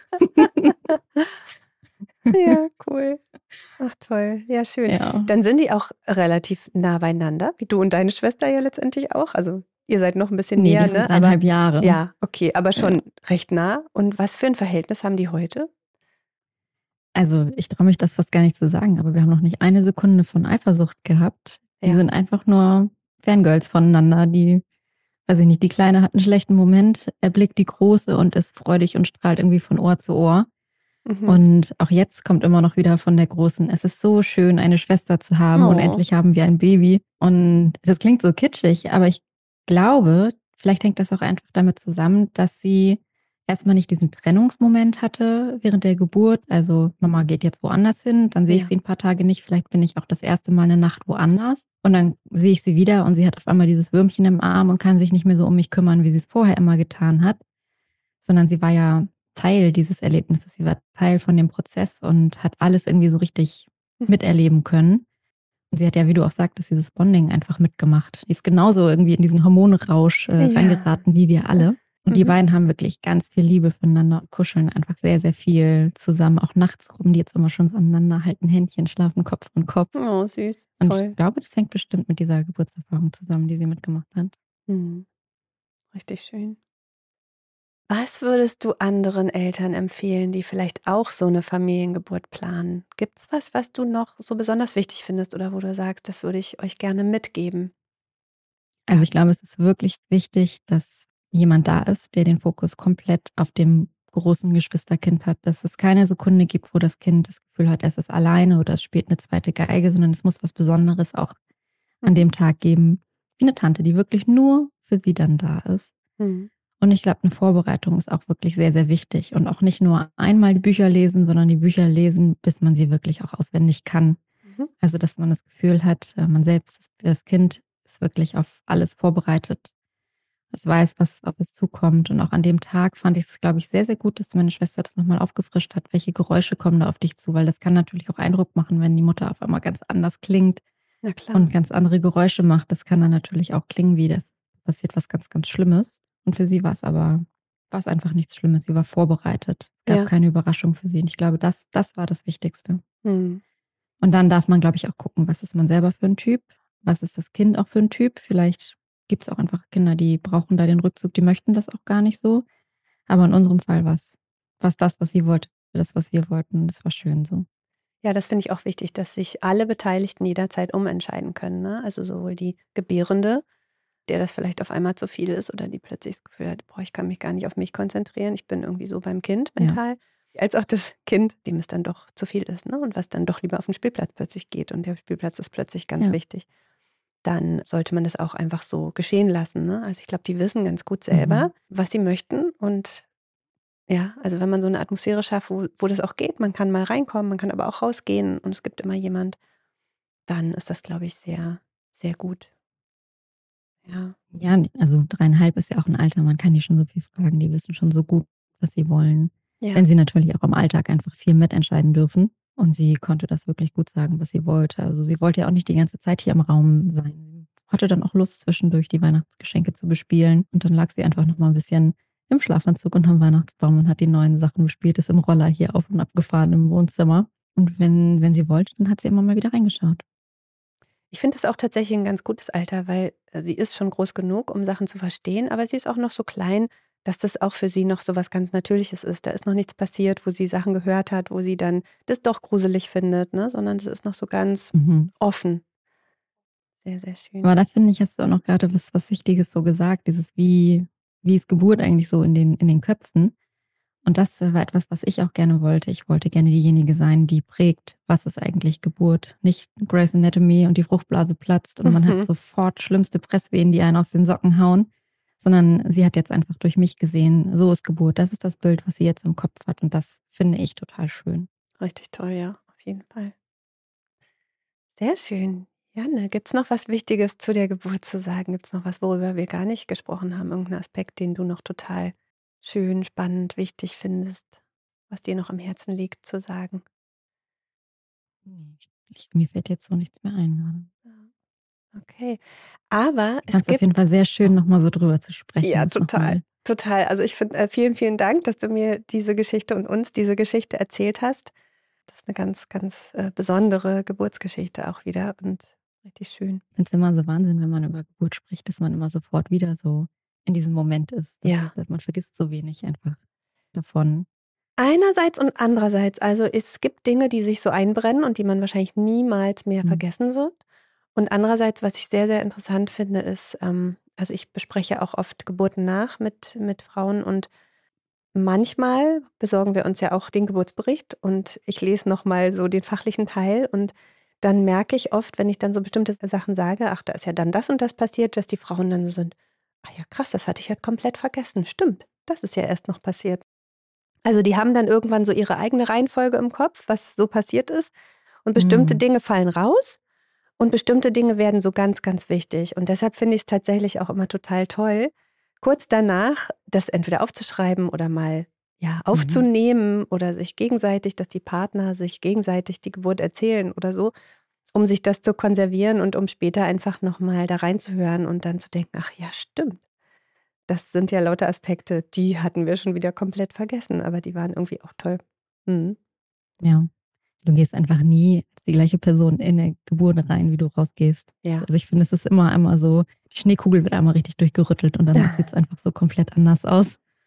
Ja, cool. Ach toll. Ja, schön. Ja. Dann sind die auch relativ nah beieinander, wie du und deine Schwester ja letztendlich auch. Also ihr seid noch ein bisschen Nee, näher, die haben ne? dreieinhalb Aber Jahre. ja, okay, aber schon Ja. recht nah. Und was für ein Verhältnis haben die heute? Also ich traue mich das fast gar nicht zu sagen, aber wir haben noch nicht eine Sekunde von Eifersucht gehabt. Die Ja. sind einfach nur Fangirls voneinander. Die, weiß ich nicht, die Kleine hat einen schlechten Moment, erblickt die Große und ist freudig und strahlt irgendwie von Ohr zu Ohr. Mhm. Und auch jetzt kommt immer noch wieder von der Großen, es ist so schön, eine Schwester zu haben Oh. und endlich haben wir ein Baby. Und das klingt so kitschig, aber ich glaube, vielleicht hängt das auch einfach damit zusammen, dass sie erstmal nicht diesen Trennungsmoment hatte während der Geburt. Also Mama geht jetzt woanders hin, dann sehe ich Ja. sie ein paar Tage nicht, vielleicht bin ich auch das erste Mal eine Nacht woanders. Und dann sehe ich sie wieder und sie hat auf einmal dieses Würmchen im Arm und kann sich nicht mehr so um mich kümmern, wie sie es vorher immer getan hat. Sondern sie war ja Teil dieses Erlebnisses. Sie war Teil von dem Prozess und hat alles irgendwie so richtig miterleben können. Und sie hat ja, wie du auch sagtest, dieses Bonding einfach mitgemacht. Die ist genauso irgendwie in diesen Hormonrausch äh, Ja. reingeraten wie wir alle. Und die Mhm. beiden haben wirklich ganz viel Liebe füreinander und kuscheln einfach sehr, sehr viel zusammen. Auch nachts rum, die jetzt immer schon so aneinander halten, Händchen, schlafen Kopf an Kopf. Oh, süß. Und Toll. ich glaube, das hängt bestimmt mit dieser Geburtserfahrung zusammen, die sie mitgemacht hat. Mhm. Richtig schön. Was würdest du anderen Eltern empfehlen, die vielleicht auch so eine Familiengeburt planen? Gibt es was, was du noch so besonders wichtig findest oder wo du sagst, das würde ich euch gerne mitgeben? Also ich glaube, es ist wirklich wichtig, dass jemand da ist, der den Fokus komplett auf dem großen Geschwisterkind hat. Dass es keine Sekunde gibt, wo das Kind das Gefühl hat, es ist alleine oder es spielt eine zweite Geige, sondern es muss was Besonderes auch an Mhm. dem Tag geben. Wie eine Tante, die wirklich nur für sie dann da ist. Mhm. Und ich glaube, eine Vorbereitung ist auch wirklich sehr, sehr wichtig. Und auch nicht nur einmal die Bücher lesen, sondern die Bücher lesen, bis man sie wirklich auch auswendig kann. Mhm. Also, dass man das Gefühl hat, äh, man selbst, das das Kind ist wirklich auf alles vorbereitet. Es weiß, was auf es zukommt. Und auch an dem Tag fand ich es, glaube ich, sehr, sehr gut, dass meine Schwester das nochmal aufgefrischt hat. Welche Geräusche kommen da auf dich zu? Weil das kann natürlich auch Eindruck machen, wenn die Mutter auf einmal ganz anders klingt Na klar. und ganz andere Geräusche macht. Das kann dann natürlich auch klingen, wie das passiert was ganz, ganz Schlimmes. Und für sie war es aber, war es einfach nichts Schlimmes. Sie war vorbereitet. Es gab Ja. keine Überraschung für sie. Und ich glaube, das, das war das Wichtigste. Mhm. Und dann darf man, glaube ich, auch gucken, was ist man selber für ein Typ? Was ist das Kind auch für ein Typ? Vielleicht gibt es auch einfach Kinder, die brauchen da den Rückzug, die möchten das auch gar nicht so. Aber in unserem Fall war es das, was sie wollte, das, was wir wollten. Das war schön so. Ja, das finde ich auch wichtig, dass sich alle Beteiligten jederzeit umentscheiden können. Ne? Also sowohl die Gebärende, der das vielleicht auf einmal zu viel ist oder die plötzlich das Gefühl hat, boah, ich kann mich gar nicht auf mich konzentrieren, ich bin irgendwie so beim Kind Ja. mental, als auch das Kind, dem es dann doch zu viel ist, ne? Und was dann doch lieber auf den Spielplatz plötzlich geht und der Spielplatz ist plötzlich ganz Ja. wichtig. Dann sollte man das auch einfach so geschehen lassen. Ne? Also ich glaube, die wissen ganz gut selber, Mhm. was sie möchten. Und ja, also wenn man so eine Atmosphäre schafft, wo, wo das auch geht, man kann mal reinkommen, man kann aber auch rausgehen und es gibt immer jemand, dann ist das, glaube ich, sehr, sehr gut. Ja. Ja, also dreieinhalb ist ja auch ein Alter, man kann die schon so viel fragen, die wissen schon so gut, was sie wollen. Ja. Wenn sie natürlich auch im Alltag einfach viel mitentscheiden dürfen. Und sie konnte das wirklich gut sagen, was sie wollte. Also sie wollte ja auch nicht die ganze Zeit hier im Raum sein. Sie hatte dann auch Lust, zwischendurch die Weihnachtsgeschenke zu bespielen. Und dann lag sie einfach noch mal ein bisschen im Schlafanzug unterm Weihnachtsbaum und hat die neuen Sachen bespielt, ist im Roller hier auf und ab gefahren im Wohnzimmer. Und wenn, wenn sie wollte, dann hat sie immer mal wieder reingeschaut. Ich finde es auch tatsächlich ein ganz gutes Alter, weil äh, sie ist schon groß genug, um Sachen zu verstehen, aber sie ist auch noch so klein, dass das auch für sie noch so was ganz Natürliches ist. Da ist noch nichts passiert, wo sie Sachen gehört hat, wo sie dann das doch gruselig findet, ne? Sondern das ist noch so ganz Mhm. offen. Sehr, sehr schön. Aber da finde ich, hast du auch noch gerade was, was Wichtiges so gesagt, dieses wie, wie ist Geburt eigentlich so in den, in den Köpfen? Und das war etwas, was ich auch gerne wollte. Ich wollte gerne diejenige sein, die prägt, was ist eigentlich Geburt. Nicht Grey's Anatomy und die Fruchtblase platzt und man hat Mhm. sofort schlimmste Presswehen, die einen aus den Socken hauen. Sondern sie hat jetzt einfach durch mich gesehen, so ist Geburt. Das ist das Bild, was sie jetzt im Kopf hat. Und das finde ich total schön. Richtig toll, ja, auf jeden Fall. Sehr schön. Janne, gibt es noch was Wichtiges zu der Geburt zu sagen? Gibt es noch was, worüber wir gar nicht gesprochen haben? Irgendeinen Aspekt, den du noch total schön, spannend, wichtig findest, was dir noch am Herzen liegt zu sagen? Nee, ich, ich, mir fällt jetzt so nichts mehr ein gerade. Ja, okay. Aber Ich fand es es auf jeden Fall gibt, sehr schön, nochmal so drüber zu sprechen. ja, Jetzt total, nochmal. total. Also ich finde, äh, vielen, vielen Dank, dass du mir diese Geschichte und uns diese Geschichte erzählt hast. Das ist eine ganz, ganz äh, besondere Geburtsgeschichte auch wieder und richtig schön. Ich finde es immer so Wahnsinn, wenn man über Geburt spricht, dass man immer sofort wieder so in diesem Moment ist. Das, Ja. man vergisst so wenig einfach davon. Einerseits und andererseits. Also es gibt Dinge, die sich so einbrennen und die man wahrscheinlich niemals mehr Mhm. vergessen wird. Und andererseits, was ich sehr, sehr interessant finde, ist, ähm, also ich bespreche auch oft Geburten nach mit, mit Frauen und manchmal besorgen wir uns ja auch den Geburtsbericht und ich lese nochmal so den fachlichen Teil und dann merke ich oft, wenn ich dann so bestimmte Sachen sage, ach, da ist ja dann das und das passiert, dass die Frauen dann so sind, ach ja krass, das hatte ich ja komplett vergessen. Stimmt, das ist ja erst noch passiert. Also die haben dann irgendwann so ihre eigene Reihenfolge im Kopf, was so passiert ist und bestimmte Mhm. Dinge fallen raus und bestimmte Dinge werden so ganz, ganz wichtig und deshalb finde ich es tatsächlich auch immer total toll, kurz danach das entweder aufzuschreiben oder mal ja, aufzunehmen oder sich gegenseitig, dass die Partner sich gegenseitig die Geburt erzählen oder so, um sich das zu konservieren und um später einfach nochmal da reinzuhören und dann zu denken, ach ja, stimmt. Das sind ja lauter Aspekte, die hatten wir schon wieder komplett vergessen, aber die waren irgendwie auch toll. Mhm. Ja. Du gehst einfach nie als die gleiche Person in eine Geburt rein, wie du rausgehst. Ja. Also ich finde, es ist immer einmal so, die Schneekugel wird einmal richtig durchgerüttelt und danach sieht es einfach so komplett anders aus.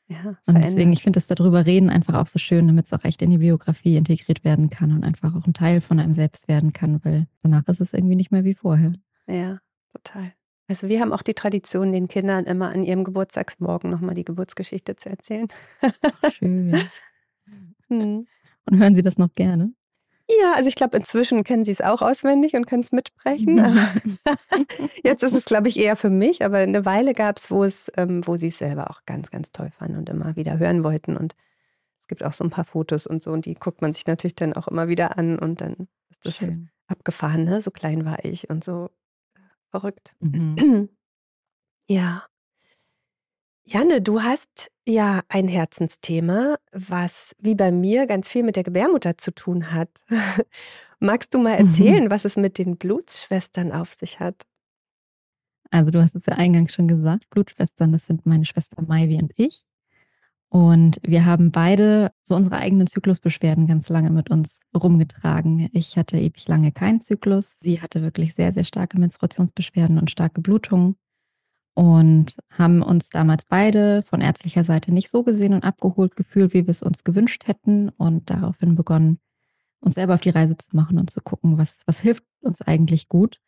Ja, und deswegen, ich finde das darüber reden einfach auch so schön, damit es auch echt in die Biografie integriert werden kann und einfach auch ein Teil von einem selbst werden kann, weil danach ist es irgendwie nicht mehr wie vorher. Ja, total. Also wir haben auch die Tradition, den Kindern immer an ihrem Geburtstagsmorgen nochmal die Geburtsgeschichte zu erzählen. Ach, schön. Hm. Und hören Sie das noch gerne? Ja, also ich glaube, inzwischen kennen sie es auch auswendig und können es mitsprechen. Jetzt ist es, glaube ich, eher für mich, aber eine Weile gab es, wo es, ähm, wo sie es selber auch ganz, ganz toll fanden und immer wieder hören wollten. Und es gibt auch so ein paar Fotos und so, und die guckt man sich natürlich dann auch immer wieder an, und dann ist das Schön. abgefahren, ne? So klein war ich und so verrückt. Mhm. Ja. Janne, du hast ja ein Herzensthema, was wie bei mir ganz viel mit der Gebärmutter zu tun hat. Magst du mal Mhm. erzählen, was es mit den Blutsschwestern auf sich hat? Also du hast es ja eingangs schon gesagt, Blutschwestern, das sind meine Schwester Maivi und ich. Und wir haben beide so unsere eigenen Zyklusbeschwerden ganz lange mit uns rumgetragen. Ich hatte ewig lange keinen Zyklus. Sie hatte wirklich sehr, sehr starke Menstruationsbeschwerden und starke Blutungen. Und haben uns damals beide von ärztlicher Seite nicht so gesehen und abgeholt gefühlt, wie wir es uns gewünscht hätten. Und daraufhin begonnen, uns selber auf die Reise zu machen und zu gucken, was, was hilft uns eigentlich gut.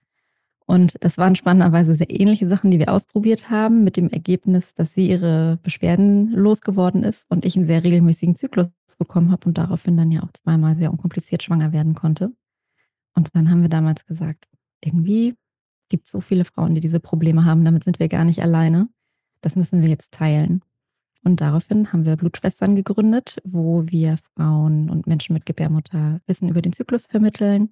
Und das waren spannenderweise sehr ähnliche Sachen, die wir ausprobiert haben, mit dem Ergebnis, dass sie ihre Beschwerden losgeworden ist und ich einen sehr regelmäßigen Zyklus bekommen habe und daraufhin dann ja auch zweimal sehr unkompliziert schwanger werden konnte. Und dann haben wir damals gesagt, irgendwie gibt es so viele Frauen, die diese Probleme haben, damit sind wir gar nicht alleine. Das müssen wir jetzt teilen. Und daraufhin haben wir Blutschwestern gegründet, wo wir Frauen und Menschen mit Gebärmutter Wissen über den Zyklus vermitteln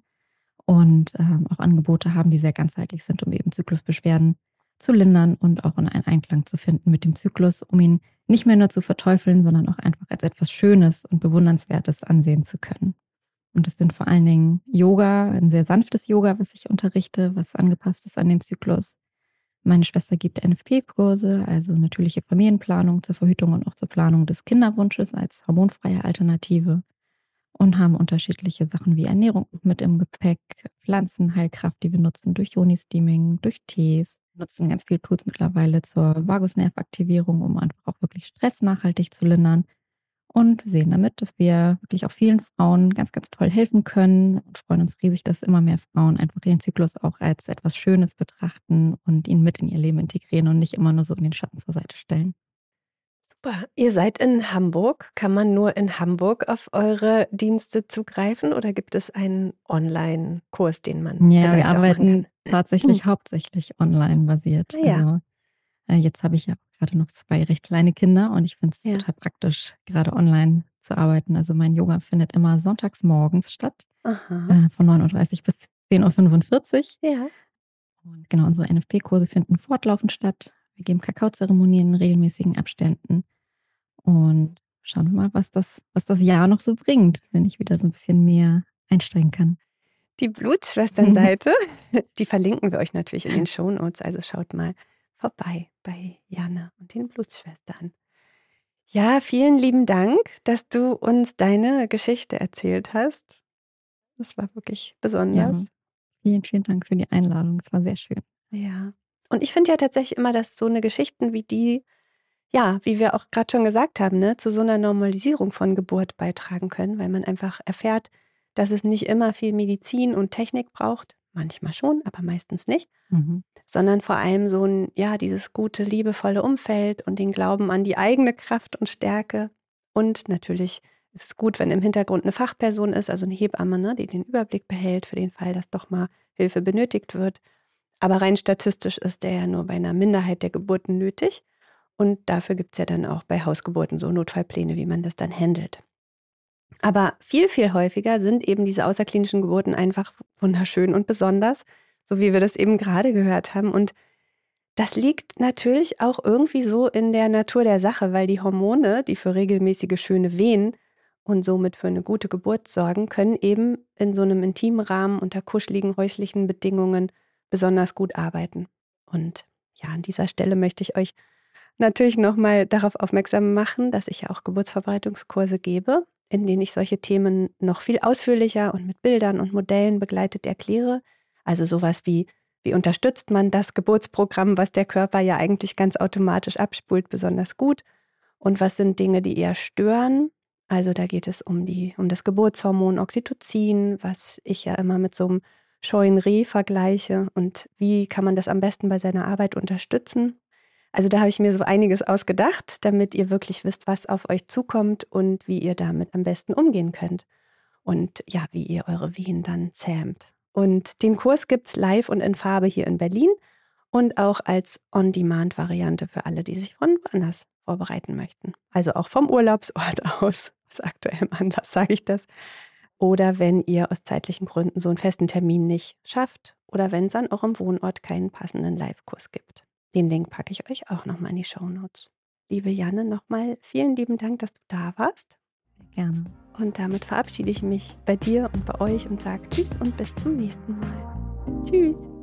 und ähm, auch Angebote haben, die sehr ganzheitlich sind, um eben Zyklusbeschwerden zu lindern und auch in einen Einklang zu finden mit dem Zyklus, um ihn nicht mehr nur zu verteufeln, sondern auch einfach als etwas Schönes und Bewundernswertes ansehen zu können. Und das sind vor allen Dingen Yoga, ein sehr sanftes Yoga, was ich unterrichte, was angepasst ist an den Zyklus. Meine Schwester gibt N F P-Kurse, also natürliche Familienplanung zur Verhütung und auch zur Planung des Kinderwunsches als hormonfreie Alternative. Und haben unterschiedliche Sachen wie Ernährung mit im Gepäck, Pflanzenheilkraft, die wir nutzen durch Yoni-Steaming, durch Tees. Wir nutzen ganz viele Tools mittlerweile zur Vagusnervaktivierung, um einfach auch wirklich Stress nachhaltig zu lindern. Und wir sehen damit, dass wir wirklich auch vielen Frauen ganz, ganz toll helfen können und freuen uns riesig, dass immer mehr Frauen einfach ihren Zyklus auch als etwas Schönes betrachten und ihn mit in ihr Leben integrieren und nicht immer nur so in den Schatten zur Seite stellen. Super. Ihr seid in Hamburg. Kann man nur in Hamburg auf eure Dienste zugreifen, oder gibt es einen Online-Kurs, den man Ja, wir vielleicht auch machen arbeiten kann? tatsächlich hauptsächlich online basiert. Ah ja, Also äh, jetzt habe ich ja gerade noch zwei recht kleine Kinder und ich finde es ja. total praktisch, gerade online zu arbeiten. Also mein Yoga findet immer sonntags morgens statt, Aha. äh, von neun Uhr dreißig bis zehn Uhr fünfundvierzig. Ja. Und genau, unsere N F P-Kurse finden fortlaufend statt. Wir geben Kakaozeremonien in regelmäßigen Abständen und schauen wir mal, was das, was das Jahr noch so bringt, wenn ich wieder so ein bisschen mehr einsteigen kann. Die Blutschwestern-Seite, die verlinken wir euch natürlich in den Shownotes, also schaut mal vorbei bei Janne und den Blutschwestern. Ja, vielen lieben Dank, dass du uns deine Geschichte erzählt hast. Das war wirklich Ja, besonders. vielen, vielen Dank für die Einladung. Es war sehr schön. Ja. Und ich finde ja tatsächlich immer, dass so eine Geschichten wie die, ja, wie wir auch gerade schon gesagt haben, ne, zu so einer Normalisierung von Geburt beitragen können, weil man einfach erfährt, dass es nicht immer viel Medizin und Technik braucht. Manchmal schon, aber meistens nicht. Mhm. Sondern vor allem so ein, ja, dieses gute, liebevolle Umfeld und den Glauben an die eigene Kraft und Stärke. Und natürlich ist es gut, wenn im Hintergrund eine Fachperson ist, also eine Hebamme, ne, die den Überblick behält für den Fall, dass doch mal Hilfe benötigt wird. Aber rein statistisch ist der ja nur bei einer Minderheit der Geburten nötig. Und dafür gibt es ja dann auch bei Hausgeburten so Notfallpläne, wie man das dann handelt. Aber viel, viel häufiger sind eben diese außerklinischen Geburten einfach wunderschön und besonders, so wie wir das eben gerade gehört haben. Und das liegt natürlich auch irgendwie so in der Natur der Sache, weil die Hormone, die für regelmäßige schöne Wehen und somit für eine gute Geburt sorgen, können eben in so einem intimen Rahmen unter kuscheligen häuslichen Bedingungen besonders gut arbeiten. Und ja, an dieser Stelle möchte ich euch natürlich nochmal darauf aufmerksam machen, dass ich ja auch Geburtsvorbereitungskurse gebe, in denen ich solche Themen noch viel ausführlicher und mit Bildern und Modellen begleitet erkläre. Also sowas wie, wie unterstützt man das Geburtsprogramm, was der Körper ja eigentlich ganz automatisch abspult, besonders gut? und was sind Dinge, die eher stören. Also da geht es um, die, um das Geburtshormon Oxytocin, was ich ja immer mit so einem scheuen Reh vergleiche und wie kann man das am besten bei seiner Arbeit unterstützen. Also da habe ich mir so einiges ausgedacht, damit ihr wirklich wisst, was auf euch zukommt und wie ihr damit am besten umgehen könnt. Und ja, wie ihr eure Wehen dann zähmt. Und den Kurs gibt es live und in Farbe hier in Berlin und auch als On-Demand-Variante für alle, die sich von woanders vorbereiten möchten. Also auch vom Urlaubsort aus, aus aktuellem Anlass sage ich das. Oder wenn ihr aus zeitlichen Gründen so einen festen Termin nicht schafft oder wenn es an eurem Wohnort keinen passenden Live-Kurs gibt. Den Link packe ich euch auch nochmal in die Shownotes. Liebe Janne, nochmal vielen lieben Dank, dass du da warst. Gerne. Und damit verabschiede ich mich bei dir und bei euch und sage Tschüss und bis zum nächsten Mal. Tschüss.